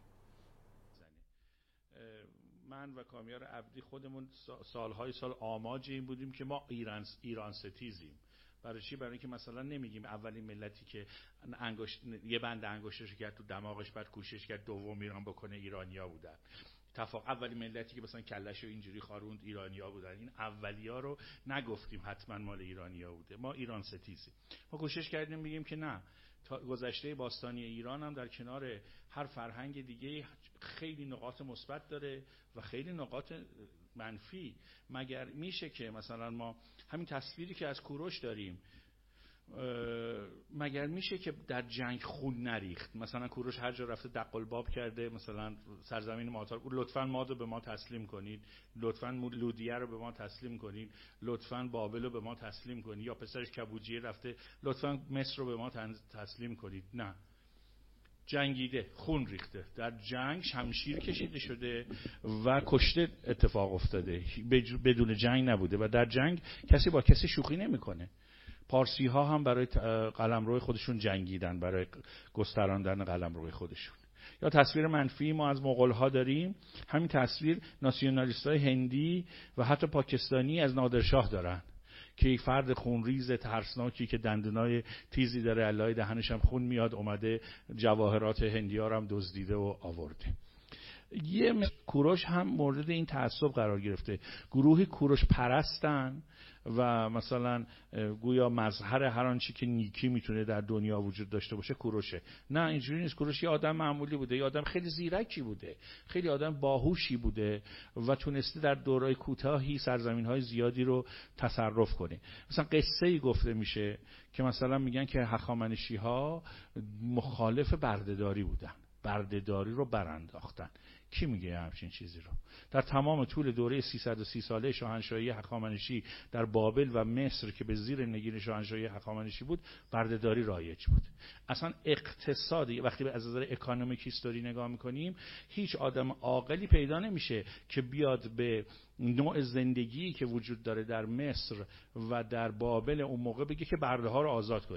من و کامیار عبدی خودمون سالهای سال آماج این بودیم که ما ایران ایران ستیزیم. برای چی؟ برای اینکه مثلا نمیگیم اولین ملتی که انگشت یه بند انگشتش کرد تو دماغش بعد کوشش کرد دوم ایران بکنه ایرانیا بودن. اتفاق اولین ملتی که مثلا کلهشو اینجوری خاروند ایرانیا بودن. این اولیا رو نگفتیم حتما مال ایرانیا بوده. ما ایران ستیزیم. ما کوشش کردیم بگیم که نه، گذشته باستانی ایران هم در کنار هر فرهنگ دیگه خیلی نقاط مثبت داره و خیلی نقاط منفی. مگر میشه که مثلا ما همین تصویری که از کوروش داریم، مگر میشه که در جنگ خون نریخت؟ مثلا کوروش هر جا رفته دقلباب کرده، مثلا سرزمین ماتار، لطفاً ما رو به ما تسلیم کنید، لطفاً لودیه رو به ما تسلیم کنید، لطفاً بابل رو به ما تسلیم کنید، یا پسرش کبوجیه رفته لطفاً مصر رو به ما تسلیم کنید. نه، جنگیده، خون ریخته، در جنگ شمشیر کشیده شده و کشته اتفاق افتاده، بدون جنگ نبوده و در جنگ کسی با کسی شوخی نمیکنه. پارسی ها هم برای قلمرو خودشون جنگیدن، برای گستراندن قلمرو خودشون. یا تصویر منفی ما از مغول ها داریم، همین تصویر ناسیونالیست های هندی و حتی پاکستانی از نادرشاه دارن که یک فرد خونریز ترسناکی که دندونای تیزی داره، علای دهنش هم خون میاد، اومده جواهرات هندی ها رو هم دزدیده و آورده. یه کوروش هم مورد این تعصب قرار گرفته. گروهی کوروش پرستن و مثلا گویا مظهر هر آنچه که نیکی میتونه در دنیا وجود داشته باشه کوروشه. نه، اینجوری نیست. کوروش یه آدم معمولی بوده، یه آدم خیلی زیرکی بوده، خیلی آدم باهوشی بوده و تونسته در دورای کوتاهی سرزمین‌های زیادی رو تصرف کنه. مثلا قصه‌ای گفته میشه که مثلا میگن که هخامنشی‌ها مخالف بردهداری بودن، بردهداری رو برانداختن. کی میگه همچین چیزی رو؟ در تمام طول دوره سیصد و سی ساله شاهنشاهی هخامنشی در بابل و مصر که به زیر نگین شاهنشاهی هخامنشی بود، بردهداری رایج بود. اصلا اقتصادی وقتی از نظر اکونومیک هیستوری نگاه میکنیم، هیچ آدم عاقلی پیدا نمیشه که بیاد به نوع زندگی که وجود داره در مصر و در بابل اون موقع بگه که برده ها رو آزاد کنید.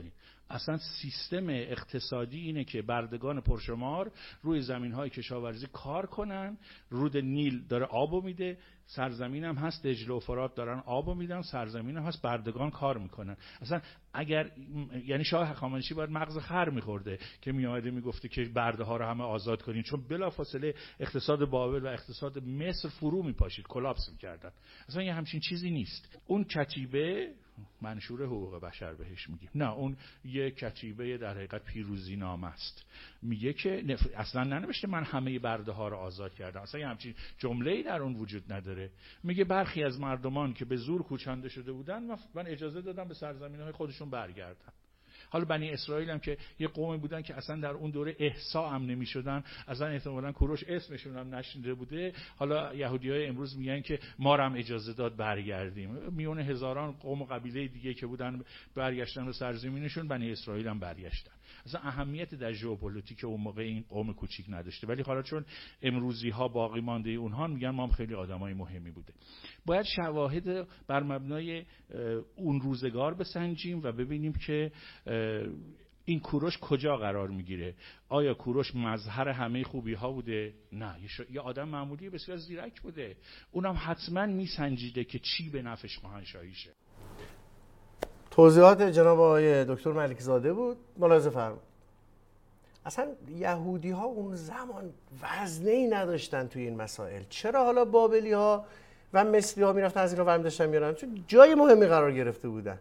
اصلا سیستم اقتصادی اینه که بردگان پرشمار روی زمین‌های کشاورزی کار کنن، رود نیل داره آبو میده، سرزمین هم هست دجله و فرات دارن آبو میدن، سرزمین هم هست بردگان کار میکنن. اصلا اگر یعنی شاه هخامنشی باید مغز خر میخورده که میامده میگفته که برده ها رو همه آزاد کنین، چون بلافاصله اقتصاد بابل و اقتصاد مصر فرو میپاشید، کلاپس میکردن. اصلا یه همچین چیزی نیست. اون کتیبه منشور حقوق بشر بهش میگیم، نه اون یه کتیبه در حقیقت پیروزی نامه است. میگه که اصلا ننوشته من همه برده ها رو آزاد کردم، اصلا یه همچین جمله‌ای در اون وجود نداره. میگه برخی از مردمان که به زور کوچانده شده بودن من اجازه دادم به سرزمین‌های خودشون برگردن. حالا بنی اسرائیل هم که یه قومی بودن که اصلا در اون دوره احصا هم نمی شدن، اصلا احتمالاً کوروش اسمشون هم نشنیده بوده، حالا یهودیای امروز میگن که ما هم اجازه داد برگردیم. میون هزاران قوم و قبیله دیگه که بودن برگشتن به سرزمینشون، بنی اسرائیل هم برگشتن. اصلا اهمیت در ژئوپلیتیک اون موقع این قوم کوچیک نداشته، ولی حالا چون امروزی ها باقی مانده اونها میگن ما هم خیلی آدمای مهمی بوده. باید شواهد بر مبنای اون روزگار بسنجیم و ببینیم که این کوروش کجا قرار میگیره. آیا کوروش مظهر همه خوبی ها بوده؟ نه، یه آدم معمولی بسیار زیرک بوده، اونم حتما میسنجیده که چی به نفع شاهنشاهیشه. توضیحات جناب آقای دکتر ملک زاده بود. ملاحظه فرمایید. اصلا یهودی ها اون زمان وزنه‌ای نداشتن توی این مسائل. چرا حالا بابلی ها و مصری ها میرفتن از اینا ورم داشتن میارن؟ چون جای مهمی قرار گرفته بودن،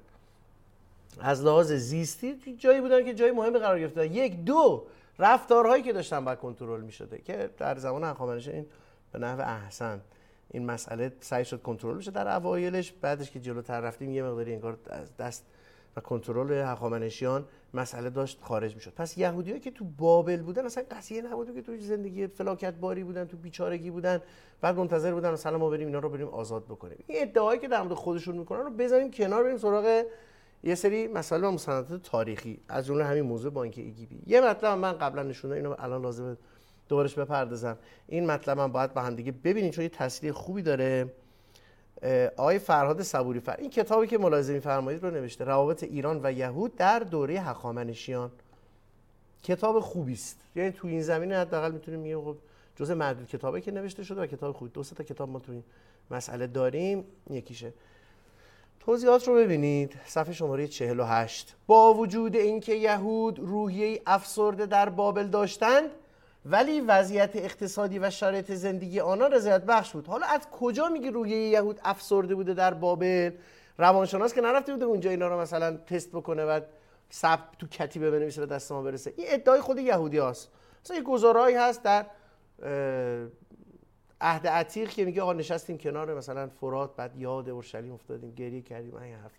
از لحاظ زیستی جایی بودن که جای مهمی قرار گرفته. یک دو رفتارهایی که داشتن باید کنترل میشده که در زمان هخامنشی این به نحو احسن این مسئله سعی شد کنترل بشه در اوایلش. بعدش که جلوتر رفتیم یه مقداری انگار از دست و کنترل هخامنشیان مسئله داشت خارج میشد. پس یهودیایی که تو بابل بودن اصلا قضیه نبود که تو زندگی فلاکت باری بودن، تو بیچارگی بودن، بعد منتظر بودن مثلا ما بریم اینا رو بریم آزاد بکنیم. این ادعایی که در مورد خودشون میکنن رو بذاریم کنار، بریم سراغ یه سری مسائل و مستندات تاریخی، از جمله همین موضوع بانک ایگیبی. یه مطلب من قبلا نشوندم، اینو الان لازمه دوبارش بپردازم. این مطلب من باید با هم دیگه ببینیم چون یه تسلیح خوبی داره. آقای فرهاد صبوری فر این کتابی که ملاحظه می‌فرمایید رو نوشته، روابط ایران و یهود در دوره هخامنشیان. کتاب خوبی است، یعنی تو این زمینه حداقل میتونیم بگیم خب جزء معدود کتابی که نوشته شده و کتاب خوبی. دو سه تا کتاب ما تو این مسئله داریم، یکیشه. توضیحات رو ببینید، صفحه شماره چهل و هشت. با وجود اینکه یهود روحیه افسرده در بابل داشتند، ولی وضعیت اقتصادی و شرایط زندگی آنها رضایت بخش بود. حالا از کجا میگی روحیه یهود افسرده بوده در بابل؟ روانشناس که نرفته بوده اونجا اینا رو مثلا تست بکنه و ثبت تو کتیبه بنویسه و دست ما برسه. این ادعای خود یهودی هست. مثلا یه گزارهایی هست در عهد عتیق که میگه آقا نشستیم کنار مثلا فرات، بعد یاد اورشلیم افتادیم، گریه کردیم. این حرف.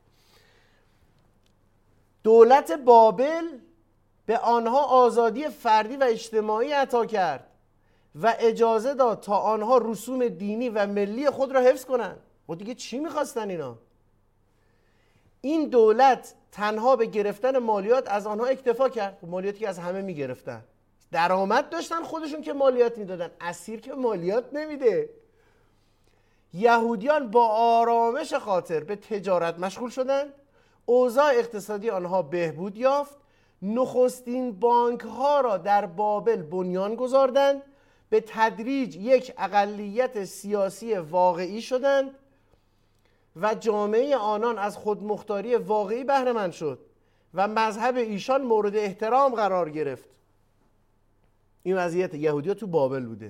دولت بابل به آنها آزادی فردی و اجتماعی عطا کرد و اجازه داد تا آنها رسوم دینی و ملی خود را حفظ کنند. و دیگه چی میخواستن اینا؟ این دولت تنها به گرفتن مالیات از آنها اکتفا کرد. مالیاتی که از همه میگرفتن، درآمد داشتن خودشون که مالیات میدادن، اسیر که مالیات نمیده. یهودیان با آرامش خاطر به تجارت مشغول شدند، اوضاع اقتصادی آنها بهبود یافت، نخستین بانک ها را در بابل بنیان گذاردند، به تدریج یک اقلیت سیاسی واقعی شدند و جامعه آنان از خودمختاری واقعی بهره مند شد و مذهب ایشان مورد احترام قرار گرفت. این وضعیت یهودی‌ها تو بابل بوده.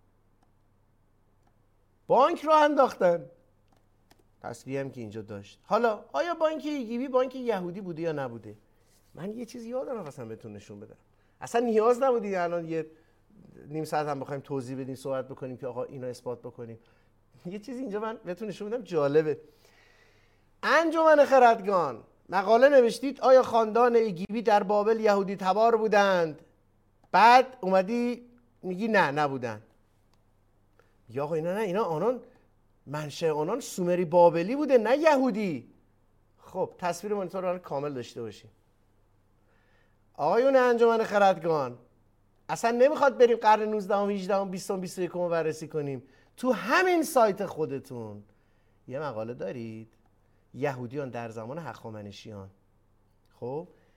بانک رو انداختن. تصریح هم که اینجا داشت. حالا آیا بانک ایگیبی بانک یهودی بوده یا نبوده؟ من یه چیزی یادم اصلا بهتون نشون بدم. اصلا نیاز نبودی الان یه نیم ساعت هم بخوایم توضیح بدیم، صحبت بکنیم که آقا اینو اثبات بکنیم. یه چیزی اینجا من بهتون نشون بدم جالبه. انجمن خردگان مقاله نوشتید آیا خاندان ایگیبی در بابل یهودی تبار بودند؟ بعد اومدی میگی نه نبودن. یا آقا اینا نه، اینا آنان منشأ آنان سومری بابلی بوده نه یهودی. خب تصویر مانیتور رو کامل داشته باشیم. آقایون انجمن خردگان، اصلا نمیخواد بریم قرن نوزدهم، هجدهم، بیستم، بیست و یکم رو بررسی کنیم. تو همین سایت خودتون یه مقاله دارید، یهودیان در زمان هخامنشیان. خب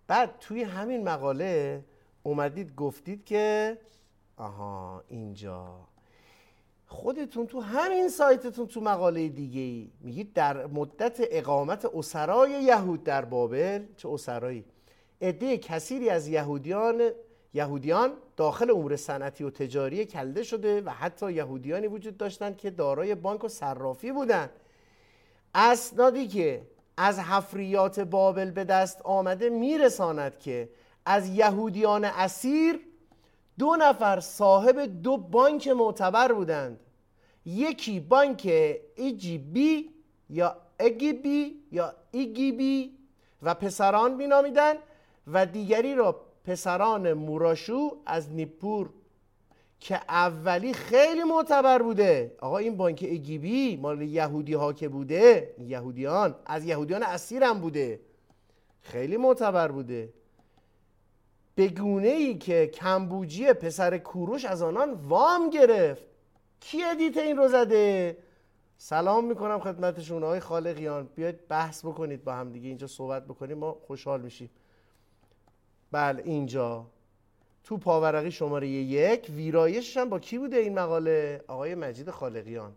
بعد توی همین مقاله اومدید گفتید که آها اینجا خودتون تو همین سایتتون تو مقاله دیگه ای میگید در مدت اقامت اسرای یهود در بابل، چه اسرایی، عده کثیری از یهودیان یهودیان داخل امور صنعتی و تجاری کلده شده و حتی یهودیانی وجود داشتند که دارای بانک و صرافی بودند. اسنادی که از حفریات بابل به دست آمده میرساند که از یهودیان اسیر دو نفر صاحب دو بانک معتبر بودند. یکی بانک ایجیبی یا اگیبی یا ایگیبی و پسران بینامیدند و دیگری را پسران موراشو از نیپور که اولی خیلی معتبر بوده. آقا این بانک ایگیبی مال یهودی ها که بوده، یهودیان از یهودیان اسیر هم بوده، خیلی معتبر بوده. به گونه ای که کمبوجی پسر کوروش از آنان وام گرفت. کی ادیت این رو زده؟ سلام میکنم خدمتشون آقای خالقیان، بیاید بحث بکنید با هم دیگه، اینجا صحبت بکنیم، ما خوشحال میشیم. بله اینجا تو پاورقی شماره یک ویرایشش هم با کی بوده این مقاله؟ آقای مجید خالقیان.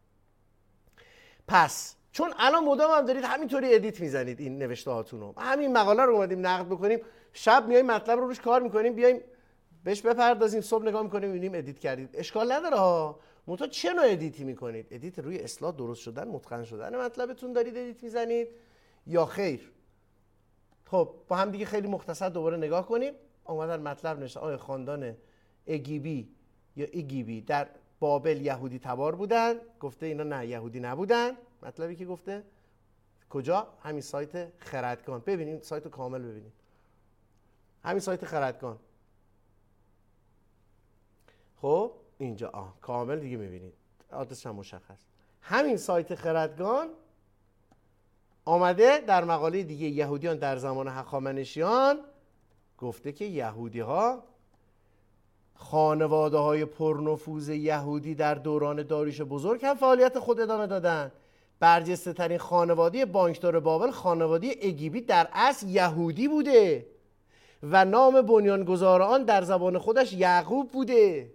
پس چون الان مدام هم دارید همینطوری ادیت میزنید این نوشته هاتون رو، همین مقاله رو اومدیم نقد بکنیم، شب میایم مطلب رو روش کار میکنیم، بیایم بهش بپردازیم، صبح نگاه میکنیم میبینیم ادیت کردید. اشکال نداره ها، منتها چه نوع ادیتی میکنید؟ ادیت روی اصلاح درست شدن، متقن شدن مطلبتون دارید ادیت میزنید یا خیر؟ خب با هم دیگه خیلی مختصر دوباره نگاه کنیم. اومدن مطلب نوشتن آقای خاندان اگیبی یا ایگیبی در بابل یهودی تبار بودن. گفته اینا نه یهودی نبودن. مطلبی که گفته کجا؟ همین سایت خردگان. ببینید سایت رو کامل ببینید، همین سایت خردگان. خب اینجا آه کامل دیگه میبینید، آدرسش هم مشخص. همین سایت خردگان آمده در مقاله دیگه یهودیان در زمان هخامنشیان گفته که یهودی ها، خانواده های پرنفوذ یهودی در دوران داریوش بزرگ هم فعالیت خود ادامه دادن. برجسته ترین خانواده بانکدار بابل خانواده اگیبی در اصل یهودی بوده و نام بنیانگذار آن در زبان خودش یعقوب بوده.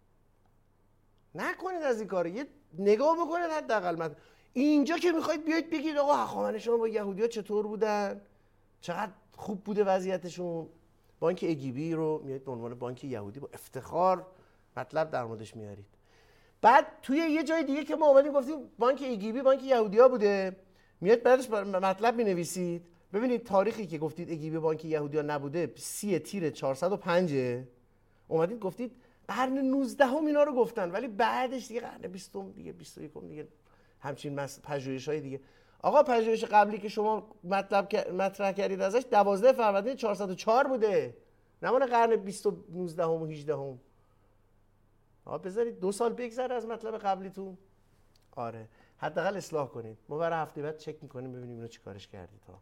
نکنید از این کار، یه نگاه بکنید حداقل. اینجا که میخواید بیاید بگید آقا هخامنشیان با یهودی‌ها چطور بودن، چقدر خوب بوده وضعیتشون، بانک اگیبی رو میاد به عنوان بانک یهودی با افتخار مطلب در موردش میارید. بعد توی یه جای دیگه که ما اومدیم گفتیم بانک اگیبی بانک یهودی‌ها بوده، میاد بعدش مطلب مینویسید. ببینید تاریخی که گفتید اگیبی بانک یهودی‌ها نبوده سی تیر چهارصد و پنج. اومدید گفتید قرن نوزدهم اینا رو گفتن، ولی بعدش دیگه قرن بیستم دیگه بیست و یکم دیگه همچین پژوهش‌های دیگه. آقا پژوهش قبلی که شما مطلب مطرح کردید ازش دوازده فروردین چهارصد و چهار بوده، نمونه قرن بیست و نوزدهم و هجدهم. آقا بذارید دو سال بگذره از مطلب قبلیتون. آره حداقل اصلاح کنید. ما برای هفته بعد چک می‌کنیم ببینیم اینو چیکارش کردید ها.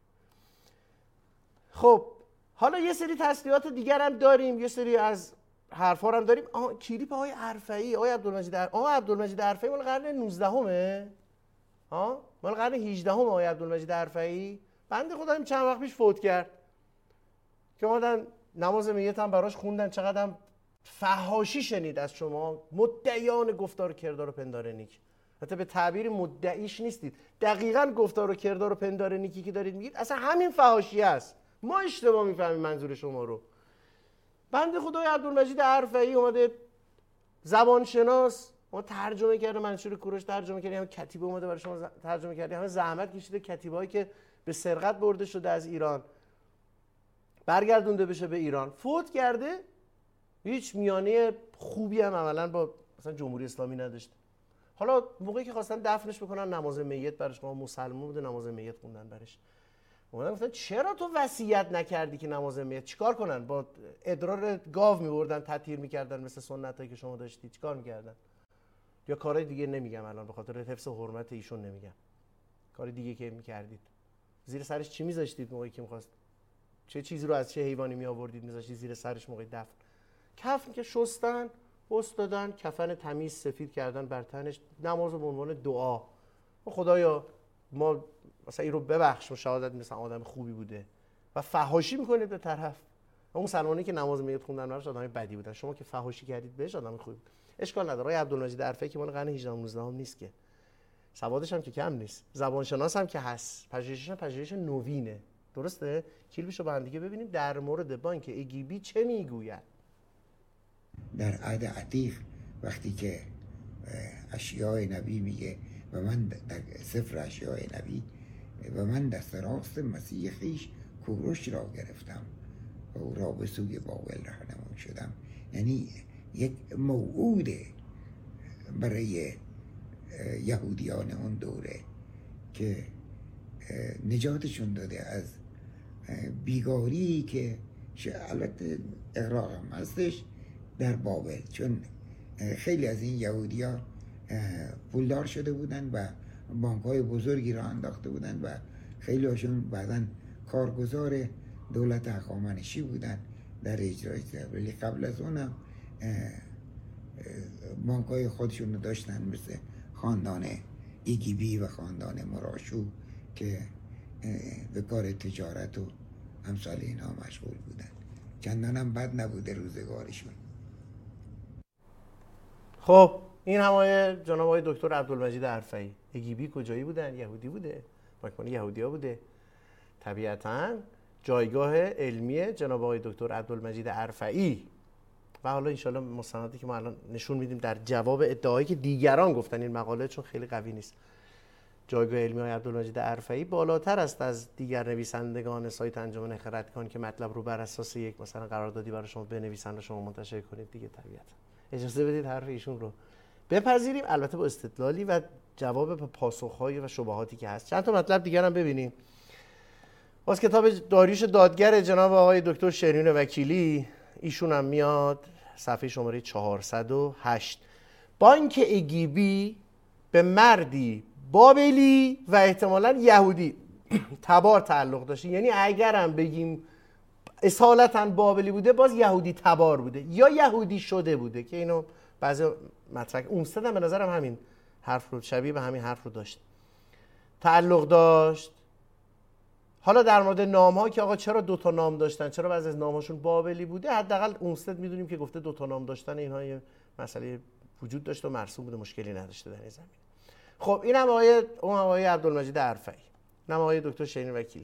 خب حالا یه سری تسلیحات دیگر هم داریم، یه سری از حرفا هم داریم. آها کلیپ آقای عرفئی، آقای عبدالمجید آقای عبدالمجید عرفئی مال قرن نوزدهمه؟ ها مال قرن هجدهم آقای عبدالمجید عرفئی. بنده خدا این چند وقت پیش فوت کرد که اومدن نماز میت هم براش خوندن. چقدر هم فحاشی شنید از شما مدعیان گفتار و کردار و پندار نیک. حتی به تعبیر مدعیش نیستید، دقیقاً گفتار و کردار و پندار نیکی که دارید میگید اصلا همین فحاشی است. ما اشتباه میفهمیم منظور شما رو. بنده خدای عبدالمجید عرفئی اومده زبانشناس، ما ترجمه کرده، منصور کوروش ترجمه کرده، همه کتیبه اومده برای شما ترجمه کرده، همه زحمت کشیده کتیبه‌ای که به سرقت برده شده از ایران برگردونده بشه به ایران. فوت کرده، هیچ میانه خوبی هم عملاً با مثلا جمهوری اسلامی نداشته. حالا موقعی که خواستن دفنش بکنن نماز میت براش، ما مسلمان بوده نماز میت خوندن براش. اومدن گفتن چرا تو وصیت نکردی که نماز میت؟ چیکار کنن؟ با ادرار گاو میبردن تطهیر میکردن مثل سنتایی که شما داشتی؟ چیکار میکردن؟ یا کارهای دیگه نمیگم الان به خاطر حفظ حرمت ایشون نمیگم، کار دیگه که میکردید زیر سرش چی میذاشتید موقعی که میخواست؟ چه چیزی رو از چه حیوانی میآوردید میذاشتید زیر سرش موقع دفن؟ کفن که شستن، غسل دادن، کفن تمیز سفید کردن بر تنش، نماز به عنوان دعا. خدایا ما مثلا این رو ببخش، شهادت مثلا آدم خوبی بوده، و فحاشی میکنید به طرف. اون مسلمانی که نماز میاد خوندن براش آدمای بدی بودن، شما که فحاشی کردید بهش آدم خوبی بود. اشکال نداره. آقای عبدالمجید عرفی که مال قرن هجدهم نوزدهم نیست که، سوادش هم که کم نیست، زبان شناس هم که هست، پژوهشش هم پژوهش نوینه. درسته؟ کلیپشو با هم دیگه ببینیم در مورد بانک ایگیبی چه میگوید. در عهد عتیق وقتی که اشیاء نبی میگه و من در سفر اشیاء نبی و من دست راست مسیح خویش کوروش را گرفتم و او را به سوی بابل راهنمون شدم، یعنی یک موعوده برای یهودیان اون دوره که نجاتشون داده از بیگاری که البته اغراق هم هستش در بابل، چون خیلی از این یهودی ها پولدار شده بودن و بانک های بزرگی را انداخته بودن و خیلی هاشون بعداً کارگزار دولت هخامنشی بودن در اجرای، ولی قبل از اونم بانک های خودشون رو داشتن، مثل خاندان ایگیبی و خاندان مراشو که به کار تجارت و امثال اینها مشغول بودن. چندان هم بد نبوده روزگارشون. خب این همای جناب آقای دکتر عبدالمجید عرفی. ایگیبی کجایی بودن؟ یهودی بوده، مکمن یهودی ها بوده. طبیعتاً جایگاه علمی جناب آقای دکتر عبدالمجید عرفی و حالا انشالله مستندی که ما الان نشون میدیم در جواب ادعایی که دیگران گفتن این مقاله، چون خیلی قوی نیست، جایگاه علمی های عبدالمجید عرفی بالاتر است از دیگر نویسندگان سایت انجمن خردکان که مطلب رو بر اساس یک مثلا قراردادی برای شما بنویسن و شما منتشر کنید دیگه. طبیعتا اجازه بدید حرف ایشون رو بپذیریم، البته با استدلالی و جواب به پاسخ‌های و شبهاتی که هست. چند تا مطلب دیگر هم ببینیم. باز کتاب داریوش دادگر جناب آقای دکتر شیرین وکیلی، ایشون هم میاد صفحه شماره چهارصد و هشت. بانک ایگیبی به مردی بابلی و احتمالاً یهودی تبار تعلق داشته، یعنی اگرم بگیم اصالتاً بابلی بوده باز یهودی تبار بوده یا یهودی شده بوده که اینو بعضی مطرح اونستد هم به نظرم همین حرف رو شبیه به همین حرف رو داشت، تعلق داشت. حالا در مورد نام ها که آقا چرا دو تا نام داشتن، چرا بعضی از نامهاشون بابلی بوده، حداقل اونستد میدونیم که گفته دو تا نام داشتن اینها یه مسئله وجود داشت و مرسوم بوده، مشکلی نداشته در این زمین. خب این هم آقای اون آقای عبدالمجید عرفی، این هم آقای دکتر شیرین وکیلی.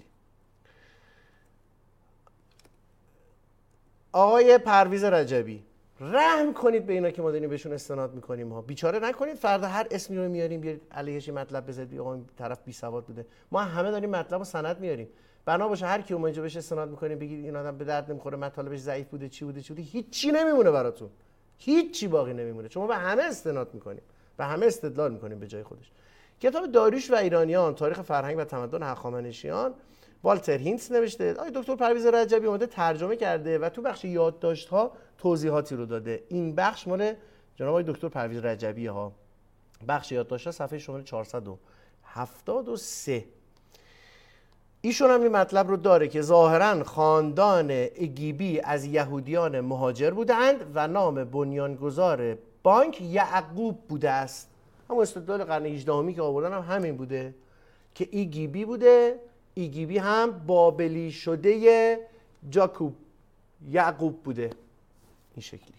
آقای پرویز رجبی، رحم کنید به اینا که ما داریم بهشون استناد میکنیم ها، بیچاره نکنید فردا هر اسمی رو میاریم بیارید علیهش مطلب بزنید آقا این طرف بی سواد بوده. ما همه داریم مطلب و سند میاریم، بنا باشه هر کی اون اینجا بهش استناد میکنیم بگید این آدم به درد نمیخوره، مطالبش ضعیف بوده، چی بوده چی بوده، هیچی نمیمونه براتون، هیچی باقی نمیمونه، چون ما به همه استناد میکنیم، به همه استدلال میکنیم به جای خودش. کتاب داریوش و ایرانیان، تاریخ فرهنگ و تمدن هخامنشیان، والتر هینتس نوشته. آقای دکتر پرویز رجبی اومده ترجمه کرده و تو بخش یادداشت‌ها توضیحاتی رو داده. این بخش مال جناب آقای دکتر پرویز رجبی ها. بخش یادداشت‌ها صفحه شماره چهارصد و هفتاد و سه. ایشون هم این مطلب رو داره که ظاهراً خاندان ایگیبی از یهودیان مهاجر بودند و نام بنیانگذار بانک یعقوب بوده است. همون استدلال قرن هجدهمی که آوردن هم همین بوده که ایگیبی بوده، ایگیبی هم بابلی شده جاکوب یعقوب بوده. این شکلی.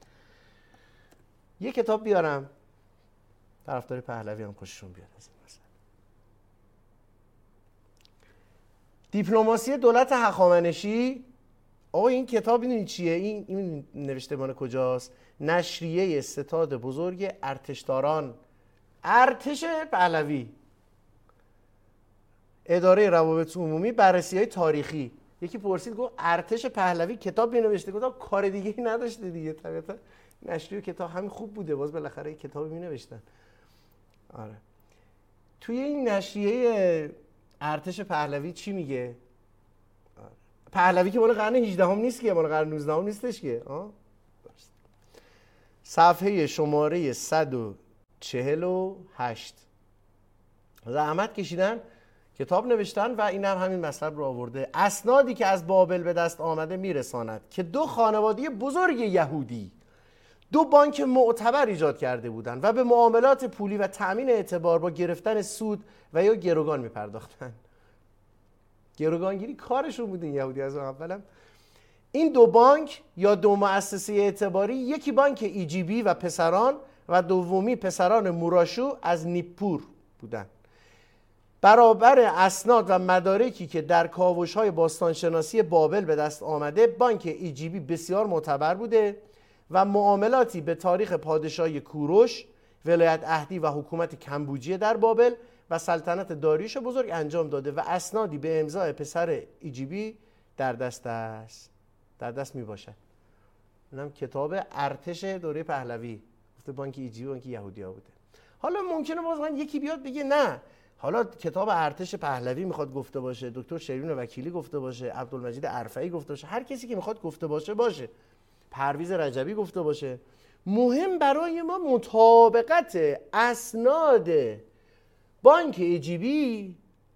یه کتاب بیارم طرفدار پهلوی هم خوششون بیاد از این مثلا. دیپلماسی دولت هخامنشی. آقا این کتاب این چیه؟ این این نوشته مال کجاست؟ نشریه ستاد بزرگ ارتشداران، ارتش پهلوی، اداره روابط عمومی، بررسی‌های تاریخی. یکی پرسید گفت ارتش پهلوی کتاب می‌نوشته، گفتم کار دیگه ای نداشته دیگه، طبیعتا نشریه کتاب همین خوب بوده، باز بالاخره کتاب می‌نوشتن. آره. توی این نشریه ارتش پهلوی چی میگه؟ آره. پهلوی که مال قرن هجدهم نیست که، مال قرن نوزدهم نیستش که. آه؟ درست. صفحه شماره صد و چهل و هشت. زحمت کشیدن کتاب نوشتن و این هم همین مطلب رو آورده. اسنادی که از بابل به دست آمده میرساند که دو خانواده بزرگ یهودی دو بانک معتبر ایجاد کرده بودند و به معاملات پولی و تأمین اعتبار با گرفتن سود و یا گروگان میپرداختند. گروگانگیری کارشون بود این یهودی از اولم. این دو بانک یا دو مؤسسه اعتباری، یکی بانک ایجیبی و پسران و دومی پسران موراشو از نیپور بودن. برابر اسناد و مدارکی که در کاوش‌های باستانشناسی بابل به دست آمده، بانک ایجیبی بسیار معتبر بوده و معاملاتی به تاریخ پادشاهی کوروش، ولایت اهدی و حکومت کمبوجیه در بابل و سلطنت داریوش بزرگ انجام داده و اسنادی به امضای پسر ایجیبی در دست است در دست می باشد. اینم کتاب ارتش دوره پهلوی، گفته بانک ایجیبی بانک یهودی‌ها بوده. حالا ممکنه باز من یکی بیاد بگه نه، حالا کتاب ارتش پهلوی میخواد گفته باشه، دکتر شیرین وکیلی گفته باشه، عبدالمجید ارفعی گفته باشه، هر کسی که میخواد گفته باشه باشه، پرویز رجبی گفته باشه. مهم برای ما مطابقت اسناد بانک ایجیبی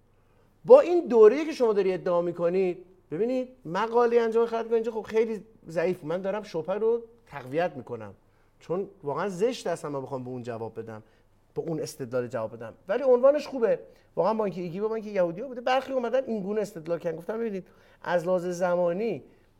با این دوره‌ای که شما داری ادعا میکنید. ببینید مقاله انجام خدمت اینجا خب خیلی ضعیف، من دارم شبهه رو تقویت میکنم چون واقعا زشت است من بخوام به اون جواب بدم، به اون استدلال جواب بدم، ولی عنوانش خوبه. واقعا بانک ایجیبی با بانک یهودی‌ها بوده. برخی اومدن این گونه استدلال کردن، گفتم ببینید از لحاظ زمانی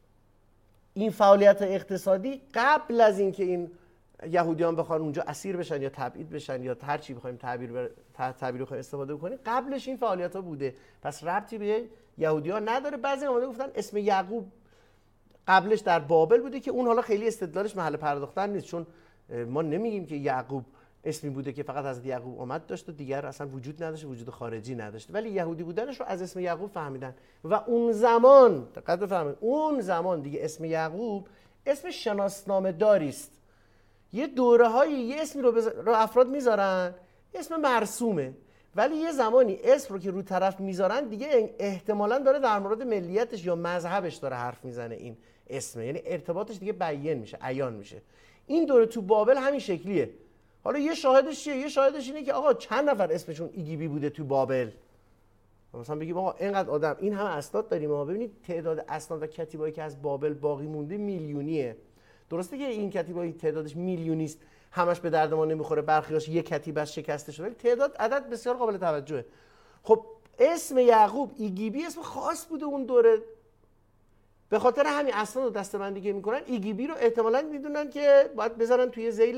این فعالیت اقتصادی قبل از اینکه این یهودیان بخوان اونجا اسیر بشن یا تبعید بشن یا هر چی بخوایم تعبیر بر... تعبیر بخوایم استفاده بکنیم، قبلش این فعالیت‌ها بوده، پس ربطی به یهودیان نداره. بعضی اومدن گفتن اسم یعقوب قبلش در بابل بوده که اون حالا خیلی استدلالش محل پرداختن نیست، چون ما نمیگیم که یعقوب اسمی بوده که فقط از یعقوب اومد داشت و دیگر اصلا وجود نداشت، وجود خارجی نداشت، ولی یهودی بودنش رو از اسم یعقوب فهمیدن و اون زمان دقت بفرمایید اون زمان دیگه اسم یعقوب اسم شناسنامه داری است. یه دوره‌هایی یه اسمی رو, بز... رو افراد میذارن اسم مرسومه، ولی یه زمانی اسم رو که رو طرف میذارن دیگه احتمالاً داره در مورد ملیتش یا مذهبش داره حرف میزنه، این اسمه یعنی ارتباطش دیگه بیان میشه، عیان میشه. این دوره تو بابل همین شکلیه. حالا یه شاهدش چیه؟ یه شاهدش اینه که آقا چند نفر اسمشون ایگیبی بوده تو بابل. مثلا بگیم آقا اینقدر آدم، این همه اسناد داریم ما، ببینید تعداد اسناد و کتیبایی که از بابل باقی مونده میلیونیه. درسته که این کتیبایی تعدادش میلیونی است، همش به درد ما نمیخوره، برخیاش یک کتیبه از شکسته شده، ولی تعداد عدد بسیار قابل توجهه. خب اسم یعقوب ایگیبی اسم خاص بوده اون دوره، به خاطر همین اسناد رو دسته‌بندی که میکنن ایگیبی رو احتمالاً میدونن که باید بذارن توی ذیل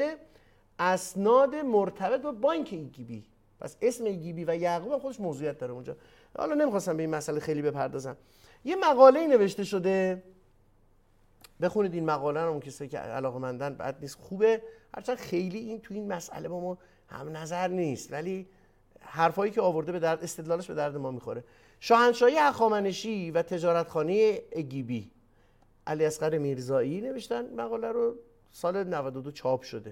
اسناد مرتبط با بانک ایگیبی. پس اسم ایگیبی و یعقوب هم خودش موضوعیت داره اونجا. حالا نمیخواستم به این مسئله خیلی بپردازم. یه مقاله‌ای نوشته شده، بخونید این مقاله رو، اون کسایی که علاقه‌مندن بد نیست، خوبه، هرچند خیلی این تو این مسئله با ما هم نظر نیست، ولی حرفایی که آورده به درد، استدلالش به درد ما میخوره. شاهنشاهی هخامنشی و تجارتخانه ایگیبی، علیاصغر میرزایی نوشتن مقاله رو، سال نود و دو چاپ شده.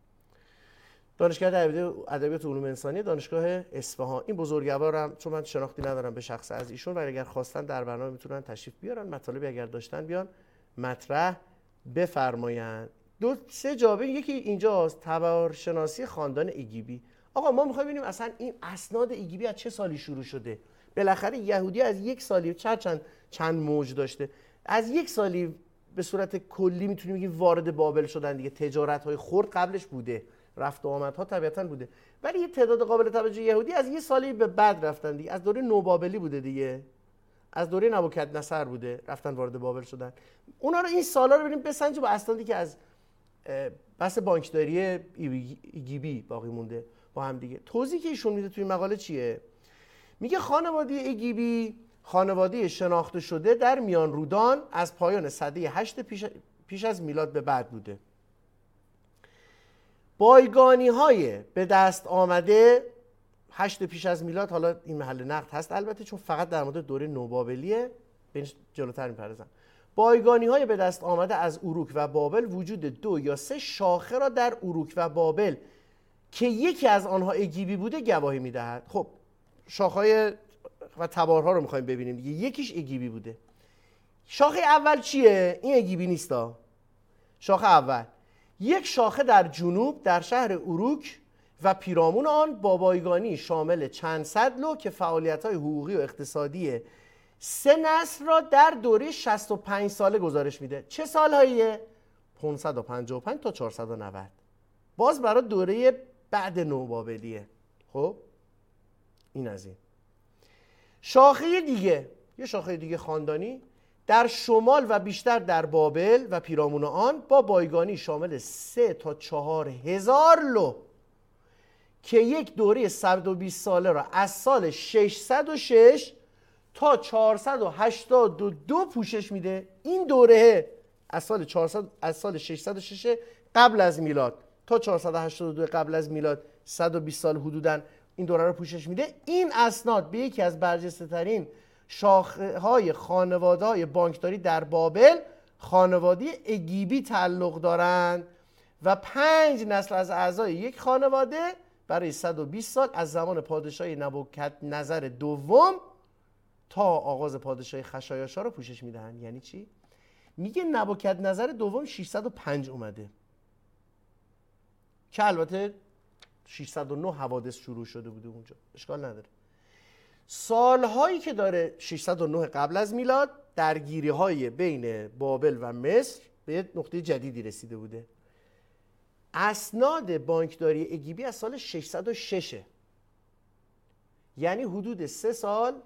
دانشگاه ادبیات علوم انسانی دانشگاه اصفهان. این بزرگوارم چون من شناختی ندارم به شخص از ایشون، ولی اگر خواستن در برنامه میتونن تشریف بیارن، مطالبی اگر داشتن بیان مطرح بفرمایند. دو سه جابه، یکی اینجاست تبارشناسی خاندان ایگیبی. آقا ما میخوایم ببینیم اصلا این اسناد ایگیبی از چه سالی شروع شده. بالاخره یهودی از یک سالی چند چند چند موج داشته، از یک سالی به صورت کلی میتونیم بگیم وارد بابل شدن دیگه. تجارت‌های خرد قبلش بوده، رفت و آمدها طبیعتاً بوده، ولی یه تعداد قابل توجه یهودی از یه سالی به بعد رفتن دیگه. از دوره نوبابلی بوده دیگه، از دوره نبوکدنصر بوده، رفتن وارد بابل شدن. اونا رو این سالا رو بریم بسنجیم با اسنادی که از بحث بانکداری ایگیبی باقی مونده با هم دیگه. توضیحی که ایشون میده توی مقاله چیه؟ میگه خانواده ایگیبی خانواده شناخته شده در میان رودان از پایان سده هشت پیش, پیش از میلاد به بعد بوده. بایگانی های به دست آمده هشت پیش از میلاد، حالا این محل نقد هست البته چون فقط در مورد دوره نوبابلیه، بهش جلوتر میپردازم. بایگانی های به دست آمده از اروک و بابل وجود دو یا سه شاخه را در اروک و بابل که یکی از آنها ایگیبی بوده گواهی میدهد. خب شاخه‌های و تبارها رو میخوایم ببینیم دیگه. یکیش ایگیبی بوده. شاخه اول چیه؟ این ایگیبی نیستا. شاخه اول، یک شاخه در جنوب در شهر اروک و پیرامون آن با بایگانی شامل چند صد لو که فعالیت‌های حقوقی و اقتصادی سه نسل را در دوره شصت و پنج ساله گزارش میده. چه سالهاییه؟ پانصد و پنجاه و پنج تا چهارصد و نود. باز برای دوره بعد نوبابلیه. خب این از این. شاخه دیگه یه شاخه دیگه خاندانی در شمال و بیشتر در بابل و پیرامون آن با بایگانی شامل سه تا چهار هزار لوح که یک دوره صد و بیست ساله را از سال ششصد و شش تا چهارصد و هشتاد و دو پوشش میده. این دوره از سال چهارصد از سال ششصد و شش قبل از میلاد تا چهارصد و هشتاد و دو قبل از میلاد، صد و بیست سال حدوداً این دوره رو پوشش میده. این اسناد به یکی از برجسته ترین شاخه های خانواده های بانکداری در بابل، خانواده اگیبی تعلق دارند و پنج نسل از اعضای یک خانواده برای صد و بیست سال از زمان پادشاهی نبوکدنضر دوم تا آغاز پادشاهی خشایاشا رو پوشش میدهند. یعنی چی؟ میگه نبوکدنضر دوم ششصد و پنج اومده که البته ششصد و نه حوادث شروع شده بوده اونجا، اشکال نداره. سالهایی که داره ششصد و نه قبل از میلاد، درگیری های بین بابل و مصر به نقطه جدیدی رسیده بوده. اسناد بانکداری اگیبی از سال ششصد و شش، یعنی حدود سه سال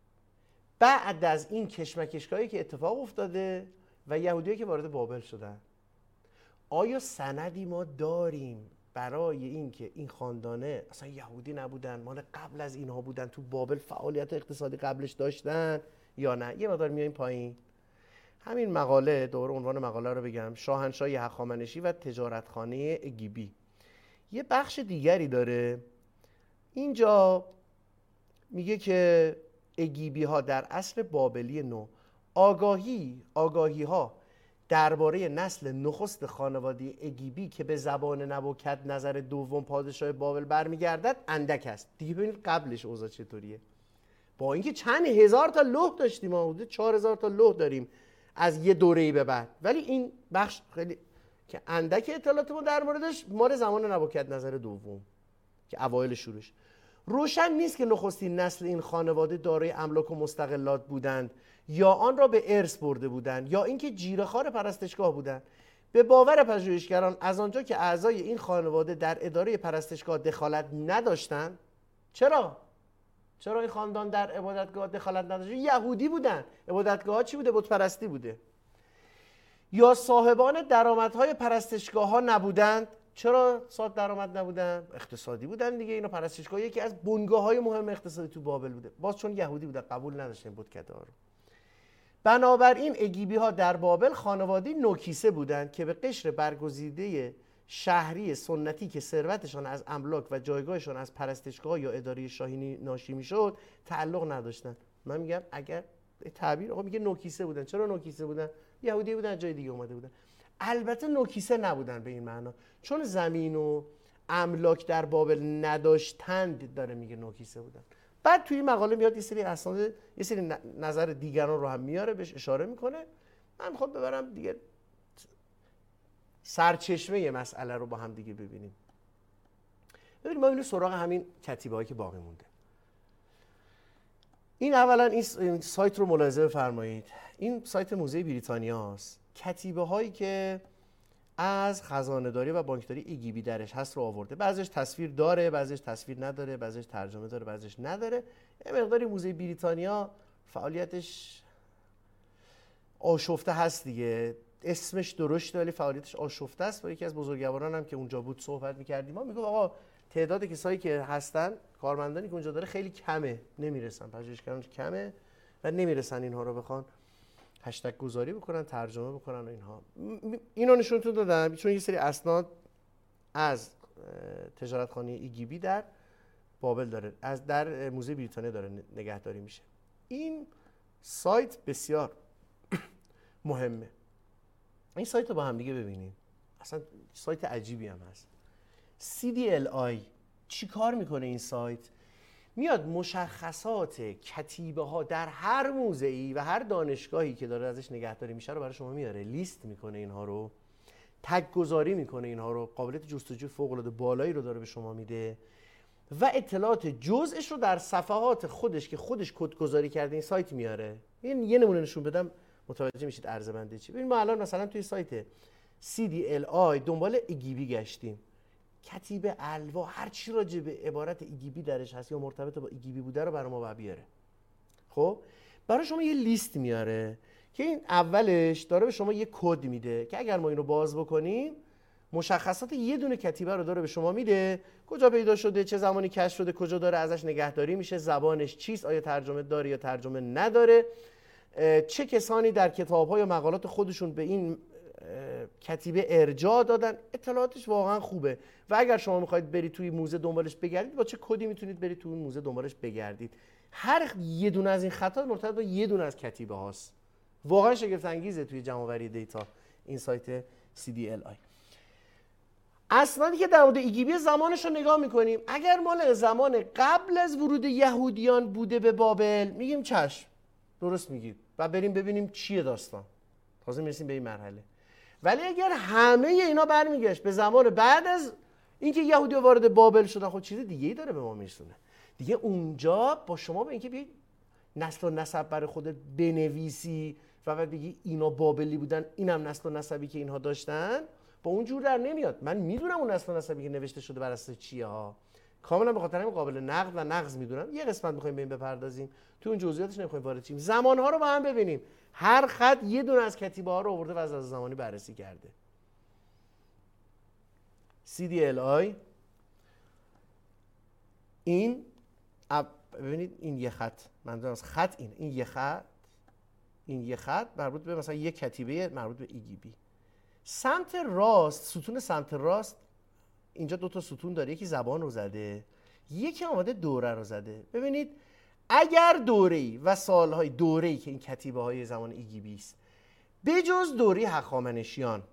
بعد از این کشمکش‌هایی که اتفاق افتاده و یهودیایی که وارد بابل شدن. آیا سندی ما داریم برای اینکه این خاندانه اصلا یهودی نبودن، مال قبل از اینها بودن، تو بابل فعالیت اقتصادی قبلش داشتن یا نه؟ یه مقدار میایم پایین. همین مقاله، دوباره عنوان مقاله رو بگم، شاهنشاهی هخامنشی و تجارتخانه اگیبی، یه بخش دیگری داره. اینجا میگه که اگیبی ها در عصر بابلی نو آگاهی آگاهی ها درباره نسل نخست خانواده اگیبی که به زبان نبوکدنضر دوم پادشاه بابل برمیگردد اندک است. دیگه ببینید قبلش اوضاع چطوریه. با اینکه چند هزار تا لوح داشتیم، ما حدود چهار هزار تا لوح داریم از یه دوره‌ای به بعد، ولی این بخش خیلی که اندک اطلاعات ما در موردش مال زمان نبوکدنضر دوم که اوایل شروعش. روشن نیست که نخستین نسل این خانواده دارای املاک و مستقلات بودند یا آن را به ارث برده بودند یا اینکه جیره‌خوار پرستشگاه بودند. به باور پژوهشگران از آنجا که اعضای این خانواده در اداره پرستشگاه دخالت نداشتند، چرا؟ چرا این خاندان در عبادتگاه دخالت نداشت؟ یهودی بودن. عبادتگاه چی بوده؟ بت پرستی بوده. یا صاحبان درآمدهای پرستشگاه ها نبودند. چرا صاحب درآمد نبودن؟ اقتصادی بودن دیگه. اینا پرستشگاه یکی از بنگاه های مهم اقتصادی تو بابل بوده. باز چون یهودی بودن قبول نداشتن بتکده ها رو. بنابراین اگیبی ها در بابل خانواده نوکیسه بودند که به قشر برگزیده شهری سنتی که ثروتشان از املاک و جایگاهشان از پرستشگاه یا اداره شاهی ناشی میشد تعلق نداشتند. من میگم اگر تعبیر آقا میگه نوکیسه بودن، چرا نوکیسه بودن؟ یهودی بودن، جای دیگه اومده بودن. البته نوکیسه نبودن به این معنا، چون زمین و املاک در بابل نداشتند داره میگه نوکیسه بودن. بعد توی این مقاله میاد یه سری اسناد، یه سری نظر دیگران رو هم میاره، بهش اشاره میکنه. من خود ببرم دیگه سرچشمه مسئله رو با هم دیگه ببینیم. ببینیم ما اینو سراغ همین کتیبه هایی که باقی مونده. این اولا این سایت رو ملاحظه بفرمایید. این سایت موزه بریتانیا است. کتیبه هایی که از خزانه‌داری و بانکداری اگیبی درش هست رو آورده. بعضیش تصویر داره، بعضیش تصویر نداره، بعضیش ترجمه داره، بعضیش نداره. یه مقداری موزه بریتانیا فعالیتش آشفته هست دیگه. اسمش درشته ولی فعالیتش آشفته است. با یکی از بزرگواران هم که اونجا بود صحبت می‌کردیم، ما میگه آقا تعداد کسایی که هستن، کارمندانی که اونجا داره خیلی کمه، نمیرسن، پژوهشگران کمه و نمیرسن اینها رو بخوان هشتگ گذاری بکنن، ترجمه بکنن و اینها. اینو نشونتون دادم چون یه سری اسناد از تجارتخانه ایگیبی در بابل داره، از در موزه بریتانیا داره نگهداری میشه. این سایت بسیار مهمه. این سایت رو با هم دیگه ببینیم. اصلا سایت عجیبی هم هست. سی دی ال آی چی کار میکنه این سایت؟ میاد مشخصات کتیبه ها در هر موزه‌ای و هر دانشگاهی که داره ازش نگهداری میشه رو برای شما میاره، لیست میکنه اینها رو، تگ گذاری میکنه اینها رو، قابلیت جستجوی فوق العاده بالایی رو داره به شما میده و اطلاعات جزئش رو در صفحات خودش که خودش کد گذاری کرده این سایت میاره. این یه نمونه نشون بدم متوجه میشید عرض بنده چی. ببین ما الان مثلا توی سایت سی دی ال آی دنبال ایگیبی گشتیم، کتیبه الوا هر چی راجع به عبارت ایگیبی درش هست یا مرتبط با ایگیبی بوده رو برای ما بیاره. خب برای شما یه لیست میاره که این اولش داره به شما یه کد میده که اگر ما این رو باز بکنیم مشخصات یه دونه کتیبه رو داره به شما میده، کجا پیدا شده، چه زمانی کشف شده، کجا داره ازش نگهداری میشه، زبانش چیست، آیا ترجمه داره یا ترجمه نداره، چه کسانی در کتاب‌ها یا مقالات خودشون به این کتیبه ارجاع دادن. اطلاعاتش واقعا خوبه و اگر شما میخواید برید توی موزه دنبالش بگردید با چه کدی میتونید برید توی موزه دنبالش بگردید. هر یه دونه از این خطات مرتبط با یه دونه از کتیبه هاست. واقعا شگفت انگیزه توی جمع‌آوری دیتا این سایت سی دی ال آی. اسنادی که در مورد ایگیبی زمانش رو نگاه میکنیم، اگر مال زمان قبل از ورود یهودیان بوده به بابل میگیم چشم درست میگید و بریم ببینیم چیه داستان، تازه میرسیم به این مرحله. ولی اگر همه اینا برمیگشت به زمان بعد از اینکه یهودی‌ها وارد بابل شدن، خب چیز دیگه‌ای داره به ما میرسونه دیگه. اونجا با شما به اینکه بیای نسل و نسب برای خودت بنویسی و بعد بگی اینا بابلی بودن، اینم نسل و نسبی که اینها داشتن، با اون جور در نمیاد. من میدونم اون نسل و نسبی که نوشته شده بر اساس چیه ها، کاملا به خاطر همین قابل نقد و نقض میدونم. یه قسمت می‌خوایم به این بپردازیم، تو اون جزئیاتش نمی‌خوایم وارد شیم. زمان‌ها رو با هم ببینیم. هر خط یه دونه از کتیبه‌ها رو آورده و از از زمانی بررسی کرده. سی دی ال آی این ببینید این یه خط، منظورم از خط این این یه خط این یه خط مربوط به مثلا یه کتیبه مربوط به ایگیبی. سمت راست، ستون سمت راست اینجا دو تا ستون داره، یکی زبان رو زده، یکی آماده دوره رو زده. ببینید اگر دوره‌ای و سالهای دوره‌ای که این کتیبه های زمان ایگیبی است بجز دوره هخامنشیان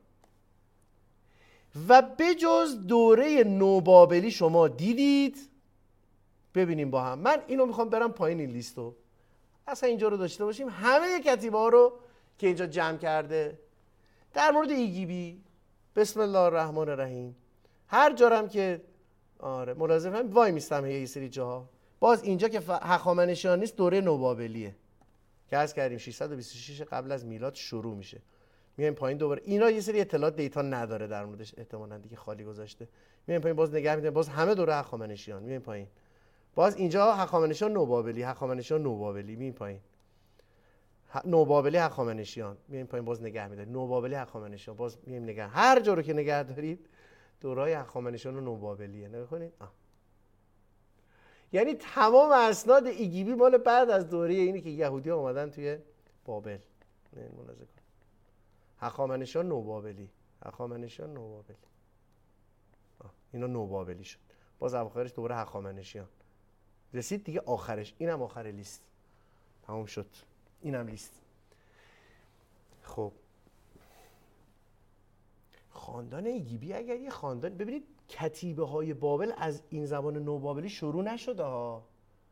و بجز دوره نوبابلی شما دیدید، ببینیم با هم. من اینو میخوام برم پایین این لیستو، اصلا اینجا رو داشته باشیم همه کتیبه ها رو که اینجا جمع کرده در مورد ایگیبی. بسم الله الرحمن الرحیم. هر جارم که آره ملاحظه کنید وای میستم یه سری جاها. باز اینجا که هخامنشیان نیست دوره نوبابلیه که عرض کردیم ششصد و بیست و شش قبل از میلاد شروع میشه. میایم پایین دوباره اینا یه سری اطلاعات دیتا نداره در موردش، احتمالاً دیگه خالی گذاشته. میایم پایین باز نگاه می‌داریم، باز همه دوره هخامنشیان. میایم پایین باز اینجا هخامنشیان نوبابلی، هخامنشیان نوبابلی. میایم پایین ه... نوبابلی هخامنشیان. میایم پایین باز نگاه می‌داریم نوبابلی هخامنشیان. باز میایم نگاه، هر جا رو که نگاه دارید دورای هخامنشیان و نوبابلیه. نگاه کنید. آه. یعنی تمام اسناد ایگیبی مال بعد از دوره اینی که یهودی‌ها اومدن توی بابل. نه ملاحظه کن. هخامنشیان نوبابلی، هخامنشیان نوبابلی. آه. اینا نوبابلی شد. باز آخرش دوباره هخامنشیان. رسید دیگه آخرش. اینم آخر لیست. تمام شد. اینم لیست. خب خاندان ایگیبی اگر یه خاندان، ببینید کتیبه های بابل از این زمان نوبابلی شروع نشده ها.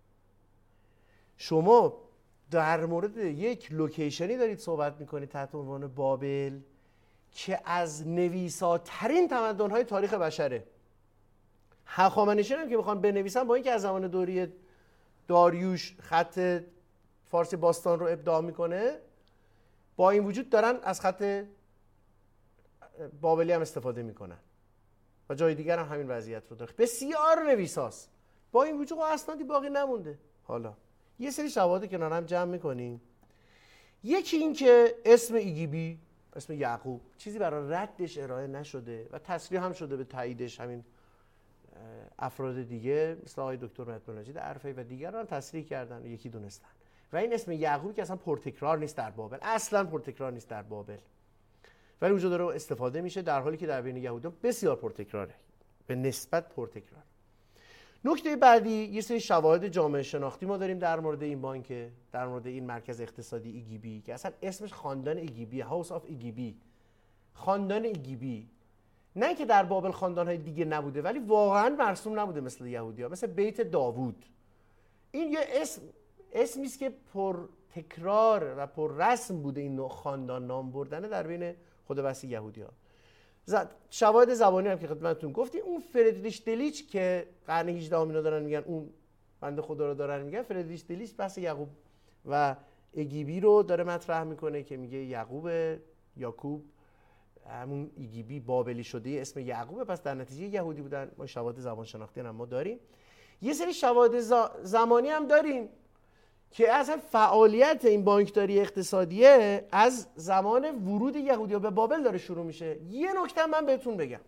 شما در مورد یک لوکیشنی دارید صحبت میکنید تحت عنوان بابل که از نویساترین تمدن های تاریخ بشره. هخامنشیان هم که میخوان بنویسن با اینکه از زمان دوری داریوش خط فارسی باستان رو ابداع میکنه، با این وجود دارن از خط بابلی هم استفاده میکنن و جای دیگر هم همین وضعیت رو داره. بسیار نویساست، با این وجود اسنادی باقی نمونده. حالا یه سری شواهد کنار هم جمع میکنیم. یکی این که اسم ایگیبی، اسم یعقوب، چیزی برای ردش ارائه نشده و تصریح هم شده به تاییدش همین افراد دیگه مثل آقای دکتر مجید عرفی و دیگران تصریح کردن و یکی دونستن. و این اسم یعقوب که اصلا پرتکرار نیست در بابل، اصلا پرتکرار نیست در بابل، ولی اونجا داره استفاده میشه، در حالی که در بین یهودیان بسیار پرتکراره، به نسبت پرتکرار. نکته بعدی یه سری شواهد جامعه شناختی ما داریم در مورد این بانک، در مورد این مرکز اقتصادی ایگیبی که اصلا اسمش خاندان ایگیبی، هاوس آف ایگیبی، خاندان ایگیبی. نه که در بابل خاندان‌های دیگه نبوده ولی واقعا مرسوم نبوده مثل یهودی‌ها، مثل بیت داوود. این یه اسم اسمی است که پر تکرار و پر رسم بوده این نوع خاندان نام بردنه در بین خود بس یهودی‌ها. شواهد زبانی هم که خدمتتون گفتیم، اون فردریش دلیچ که قرن هجدهم اینا دارن میگن، اون بنده خدا رو دارن میگن، فردریش دلیچ بحث یعقوب و ایگیبی رو داره مطرح میکنه که میگه یعقوب، یعقوب همون ایگیبی بابلی شده اسم یعقوبه، پس در نتیجه یهودی بودن. ما شواهد زبان شناختی هم ما داریم. یه سری شواهد زمانی هم داریم که اصلا فعالیت این بانکداری اقتصادیه از زمان ورود یهودی‌ها به بابل داره شروع میشه. یه نکته من بهتون بگم،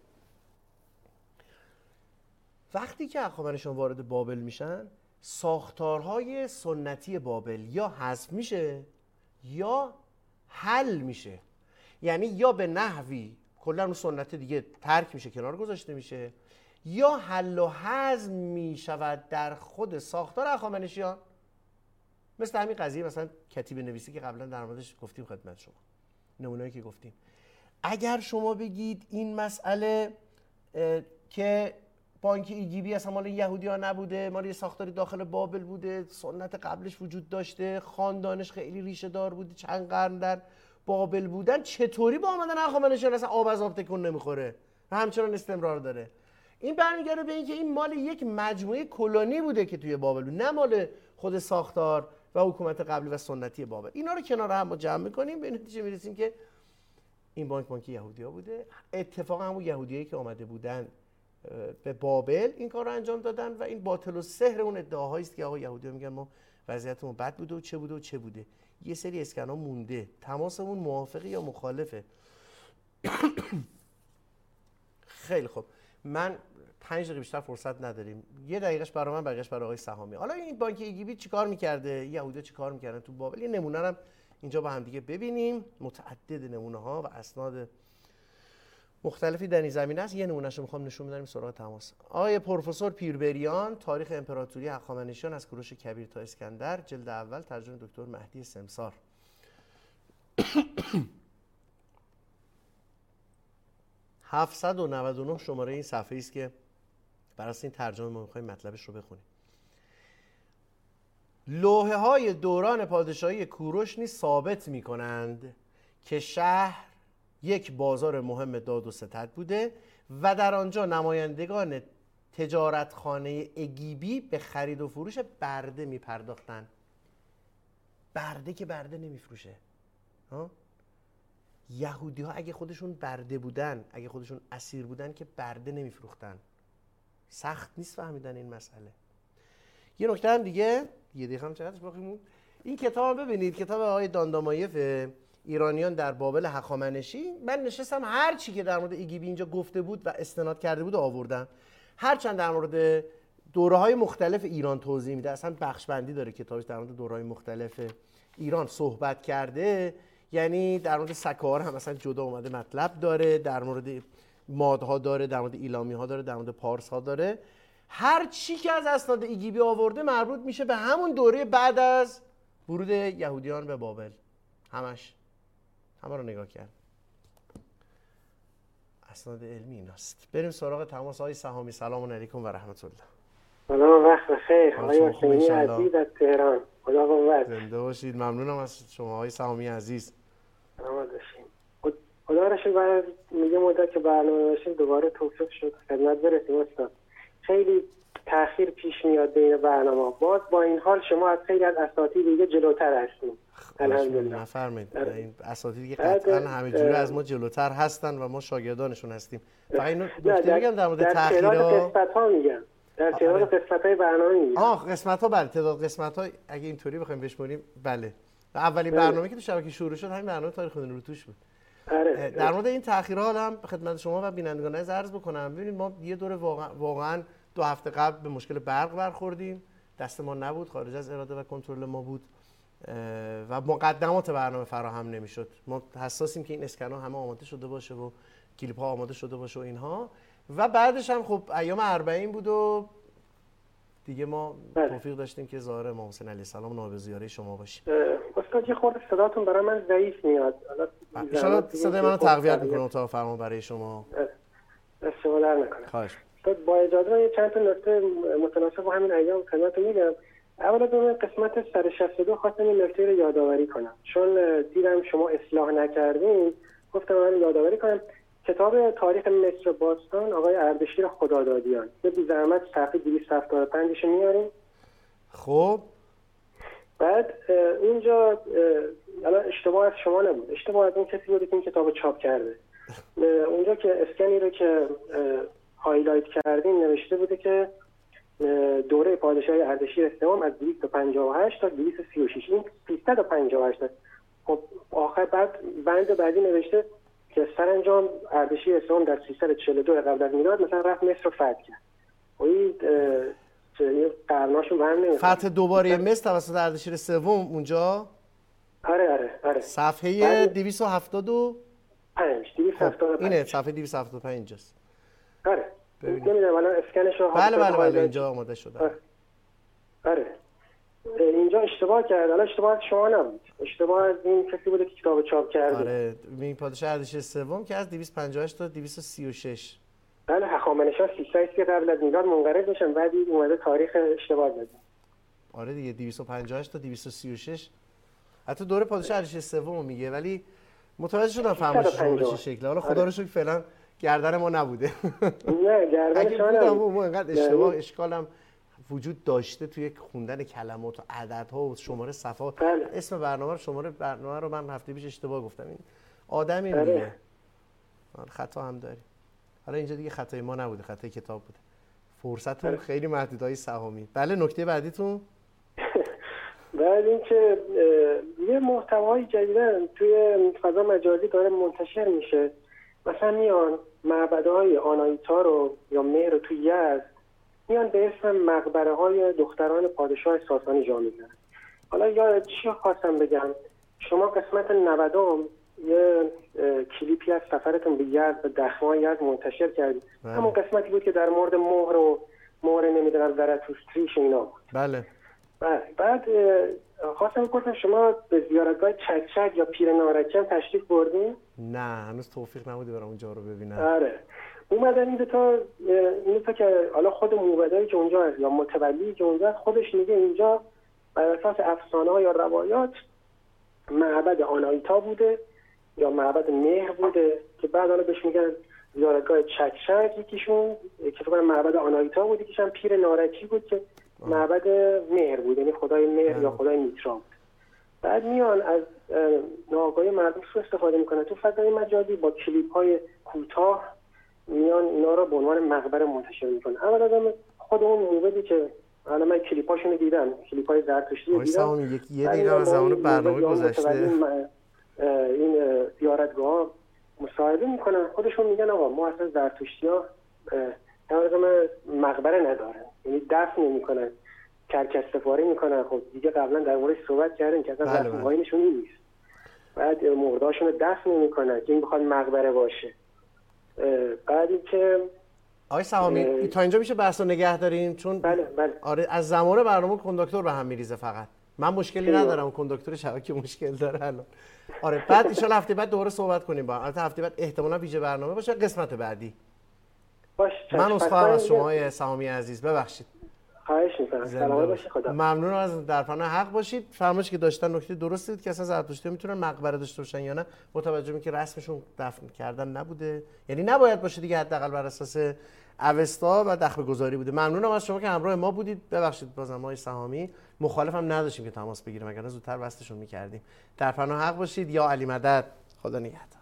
وقتی که هخامنشیان وارد بابل میشن، ساختارهای سنتی بابل یا حذف میشه یا حل میشه. یعنی یا به نحوی کلا اون سنت دیگه ترک میشه، کنار گذاشته میشه، یا حل و هضم میشود در خود ساختار هخامنشیان. مثل همین قضیه مثلا کتیبه نویسی که قبلا در موردش گفتیم خدمت شما، نمونه‌ای که گفتیم. اگر شما بگید این مسئله که بانک ایگیبی اصلا مال یهودی‌ها نبوده، مال یه ساختاری داخل بابل بوده، سنت قبلش وجود داشته، خاندانش خیلی ریشه دار بوده، چند قرن در بابل بودن، چطوری با آمدن هخامنشیان اصلا آب از آب تکون نمیخوره و همچنان استمرار داره؟ این برمیگرده به اینکه این مال یک مجموعه کلونی بوده که توی بابل بود، نه مال خود ساختار و حکومت قبلی و سنتی بابل. اینا رو کنار هم جمع می‌کنیم، به نتیجه میرسیم که این بانک بانک یهودی‌ها بوده. اتفاقا همون یهودیایی که اومده بودن به بابل این کار رو انجام دادن و این باطل و سحر اون ادعاهایی است که آقا یهودی‌ها میگن ما وضعیتمون بد بوده و چه بوده و چه بوده. یه سری اسکن‌ها مونده، تماسمون موافقه یا مخالفه. خیلی خوب، من پنج دقیقه بیشتر فرصت نداریم، یه دقیقش برای من، بقیه‌اش برای آقای سهامی. حالا این بانک ایگیبی چیکار می‌کرده، یهودی‌ها چیکار می‌کردن تو بابل؟ یه نمونه رو اینجا با هم دیگه ببینیم. متعدد نمونه‌ها و اسناد مختلفی در این زمینه است. یه نمونه‌اش رو می‌خوام نشون بدم سراغ تماس. آقای پروفسور پیربریان، تاریخ امپراتوری هخامنشیان از کوروش کبیر تا اسکندر، جلد اول، ترجمه دکتر مهدی سمسار. هفتصد و نود و نه شماره این صفحه است که برای این ترجمه ما می‌خوایم مطلبش رو بخونیم. لوحه‌های دوران پادشاهی کوروش نیز ثابت می‌کنند که شهر یک بازار مهم داد و ستد بوده و در آنجا نمایندگان تجارتخانه ایگیبی به خرید و فروش برده می‌پرداختند. برده که برده نمی‌فروشه. ها؟ یهودی‌ها اگه خودشون برده بودن، اگه خودشون اسیر بودن که برده نمی‌فروختن. سخت نیست فهمیدن این مسئله. یه نکته هم دیگه، یه دقیقه هم چقدرش باقی موند. این کتاب ببینید، کتاب آقای داندامایف، ایرانیان در بابل هخامنشی. من نشستم هر چی که در مورد ایگیبی اینجا گفته بود و استناد کرده بود آوردم. هرچند در مورد دوره‌های مختلف ایران توضیح میده، اصلا بخش بندی داره کتابش، در مورد دوره‌های مختلف ایران صحبت کرده. یعنی در مورد سکه‌ها هم مثلا جدا اومده مطلب داره، در مورد مادها داره، در مورد ایلامی‌ها داره، در مورد پارس‌ها داره. هر چی که از اسناد ایگیبی آورده مربوط میشه به همون دوره بعد از ورود یهودیان به بابل. همش همه رو نگاه کرد. اسناد علمی ایناست. بریم سراغ تماس. های سهامی، سلام علیکم و رحمت الله. سلام، وقت بخیر. آقای حسینی عزیز از تهران. خدا قوت. زنده باشید. ممنونم از شما های سهامی عزیز. سلامت باشید. خدا را شکر بعد میگه مدت که برنامه داشتیم دوباره توفیق شد خدمت برسیم استاد. خیلی تأخیر پیش میاد بین برنامه. باز با این حال شما از خیلی از اساتید دیگه جلوتر هستید. الحمدلله. نفرمایید. این اساتیدی که قطعا همه جوره از ما جلوتر هستن و ما شاگردانشون هستیم. فقط اینو نکته میگم در مورد تأخیرها. در تعداد قسمت‌ها میگم. در تعداد قسمت‌های برنامه میگم. آه قسمت‌ها بله، تعداد قسمت‌ها اگه اینطوری بخوایم بشماریم بله. اولین برنامه که تو شبکه شروع شد همین برنامه تاریخ رو توش بود. آره. در مورد این تأخیرها هم خدمت شما و بینندگان عرض بکنم. ببینید ما یه دوره واقعا واقعا دو هفته قبل به مشکل برق برخوردیم. دست ما نبود، خارج از اراده و کنترل ما بود و مقدمات برنامه فراهم نمیشد. ما حساسیم که این اسکن‌ها همه آماده شده باشه و کلیپ‌ها آماده شده باشه و اینها. و بعدش هم خب ایام اربعین بود و دیگه ما توفیق داشتیم که ظاهر امام حسین علیه السلام نایب زیاره شما باشیم. استاد یه خورده صداتون برای من ضعیف میاد. ان شاءالله صدای منو تقویت میکنم تا فرمان برای شما. دست شما در نکنه. خواهش. استاد با اجازه من چند تا نکته متناسب با همین ایام خدمتتون میگم. اولا به قسمت صد و شصت و دو خواستم این نکته رو یادآوری کنم، چون دیدم شما اصلاح نکردین، گفتم من یادآوری کنم. کتاب تاریخ مصر باستان آقای اردشیر خدادادیان، به بی زحمت صفحه دویست و هفتاد و پنج میاریم. خب بعد اونجا الان اشتباه از شما نبود، اشتباه از اون کسی بود که این کتاب چاپ کرده. اونجا که اسکنی رو که هایلایت کردین نوشته بوده که دوره پادشاهی اردشیر سوم از دویست و پنجاه و هشت تا دویست و سی و شش، این سیصد و پنجاه و هشت. خب آخر بعد بند بعدی نوشته که سرانجام اردشیر سوم در سیصد و چهل و دو قبل از میلاد مثلا رفت مصر رو فتح کرد. و این قرناشون به هم نمیخوره. فتح دوباره مصر توسط اردشیر سوم اونجا؟ آره آره آره. صفحه دویست و هفتاد و پنج. دویست و هفتاد و پنج. اینه صفحه دویست و هفتاد و پنج اینجاست. آره. نمیدونم الان اسکنش رو بله بله بله اینجا آماده شده. آره. آره. اینجا اشتباه کرد. الان اشتباه از شما نبود. اشتباه از این کسی بوده که کتاب چاپ کرده. آره این پادشاه اردشیر سوم که از دویست و پنجاه و هشت تا دویست و سی و شش. بله هخامنشیان سیصد قبل از میلاد منقرض میشن، بعد اومده تاریخ اشتباه داده. آره دیگه دویست و پنجاه و هشت تا دویست و سی و شش. حتی دوره پادشاه اردشیر سوم میگه، ولی متوجه شدم فهمش شما به چه شکله. حالا خدا رو شکر فعلا گردن ما نبوده. نه گردن شما نبود. ما انقدر اشتباه اشکالم وجود داشته توی خوندن کلمات و عددها و شماره صفحات. بله. اسم برنامه رو شماره برنامه رو من هفته پیش اشتباه گفتم. این آدمی دیگه خطا هم داریم. حالا اینجا دیگه خطای ما نبوده، خطای کتاب بوده. فرصتون خیلی محدودای سهامی. بله نکته بعدیتون؟ بعد اینکه یه محتوای جدیدن توی فضا مجازی داره منتشر میشه. مثلا میان معبدهای آناهیتا رو یا مهر رو توی یزد میان به اسم مقبره های دختران پادشاه ساسانی جا میزنن. حالا یا چی خواستم بگم، شما قسمت نودم یه کلیپی از سفرتون به یزد به دخمه یزد منتشر کردید. همون قسمتی بود که در مورد مهر و مهر نمیدونم زرتشتریش اینا بود. بله. بعد خواستم بپرسم شما به زیارتگاه چکچک یا پیر نارنجم تشریف بردین؟ نه هنوز توفیق نبوده برام اونجا رو ببینم. آره اومدن این دو تا این دو تا که حالا خود موبدایی که اونجا هست یا متولی که اونجا خودش میگه اینجا بر اساس افسانه ها یا روایات معبد آناهیتا بوده یا معبد مهر بوده که بعد حالا بهش میگن زیارتگاه چکچک. یکیشون که فکر کنم معبد آناهیتا بود، یکیشون پیر نارنجی بود که معبد مهر بود، یعنی خدای مهر یا خدای میترا بود. بعد میان از ناآگاهی مردم سو استفاده میکنن تو فضای مجازی با کلیپ های کوتاه میان اینا رو به عنوان مقبره منتشر میکنن. اول آدم خود اون موبدی که حالا من کلیپاشونو دیدم، کلیپای زرتشتی رو دیدم. وایسا یک یه دیگه از زمان برنامه گذشته این زیارتگاه مصاحبه میکنن، خودشون میگن آقا ما اصلا زرتشتی‌ها نظام مقبره ندارن، یعنی دفن نمیکنن، کرکس‌سپاری میکنن. خب دیگه قبلا در موردش صحبت کردیم که اصلا دفن قاینشون این نیست. بعد مرداشون رو دفن نمیکنن که این بخواد مقبره باشه. بعد اینکه آقای سهامی تا اینجا میشه بحث رو نگه داریم چون بله بله آره از زمان برنامه کنداکتور به هم میریزه. فقط من مشکلی ندارم، کنداکتور شبکه مشکل داره الان. آره بعد ان شاءالله هفته بعد دوباره صحبت کنیم با هم. البته هفته بعد احتمالاً ویژه برنامه باشه، قسمت بعدی. باش من عذرخواهم از شما آقای سهامی عزیز، ببخشید. خواهش می‌کنم. سلامت باشید. خدا. ممنونم از در پناه حق باشید. فرمایش که داشتن نکته درستی بود که اصلا زرتشتی‌ها میتونن مقبره داشته باشن یا نه، با توجه به که رسمشون دفن کردن نبوده، یعنی نباید باشه دیگه، حداقل بر اساس اوستا و دخمه گذاری بوده. ممنونم از شما که همراه ما بودید. ببخشید بازم آقای سهامی مخالفم نداشتیم که تماس بگیریم، اگر نه زودتر وصلشون می‌کردیم. در پناه حق باشید. یا علی مدد. خدا نگهدار.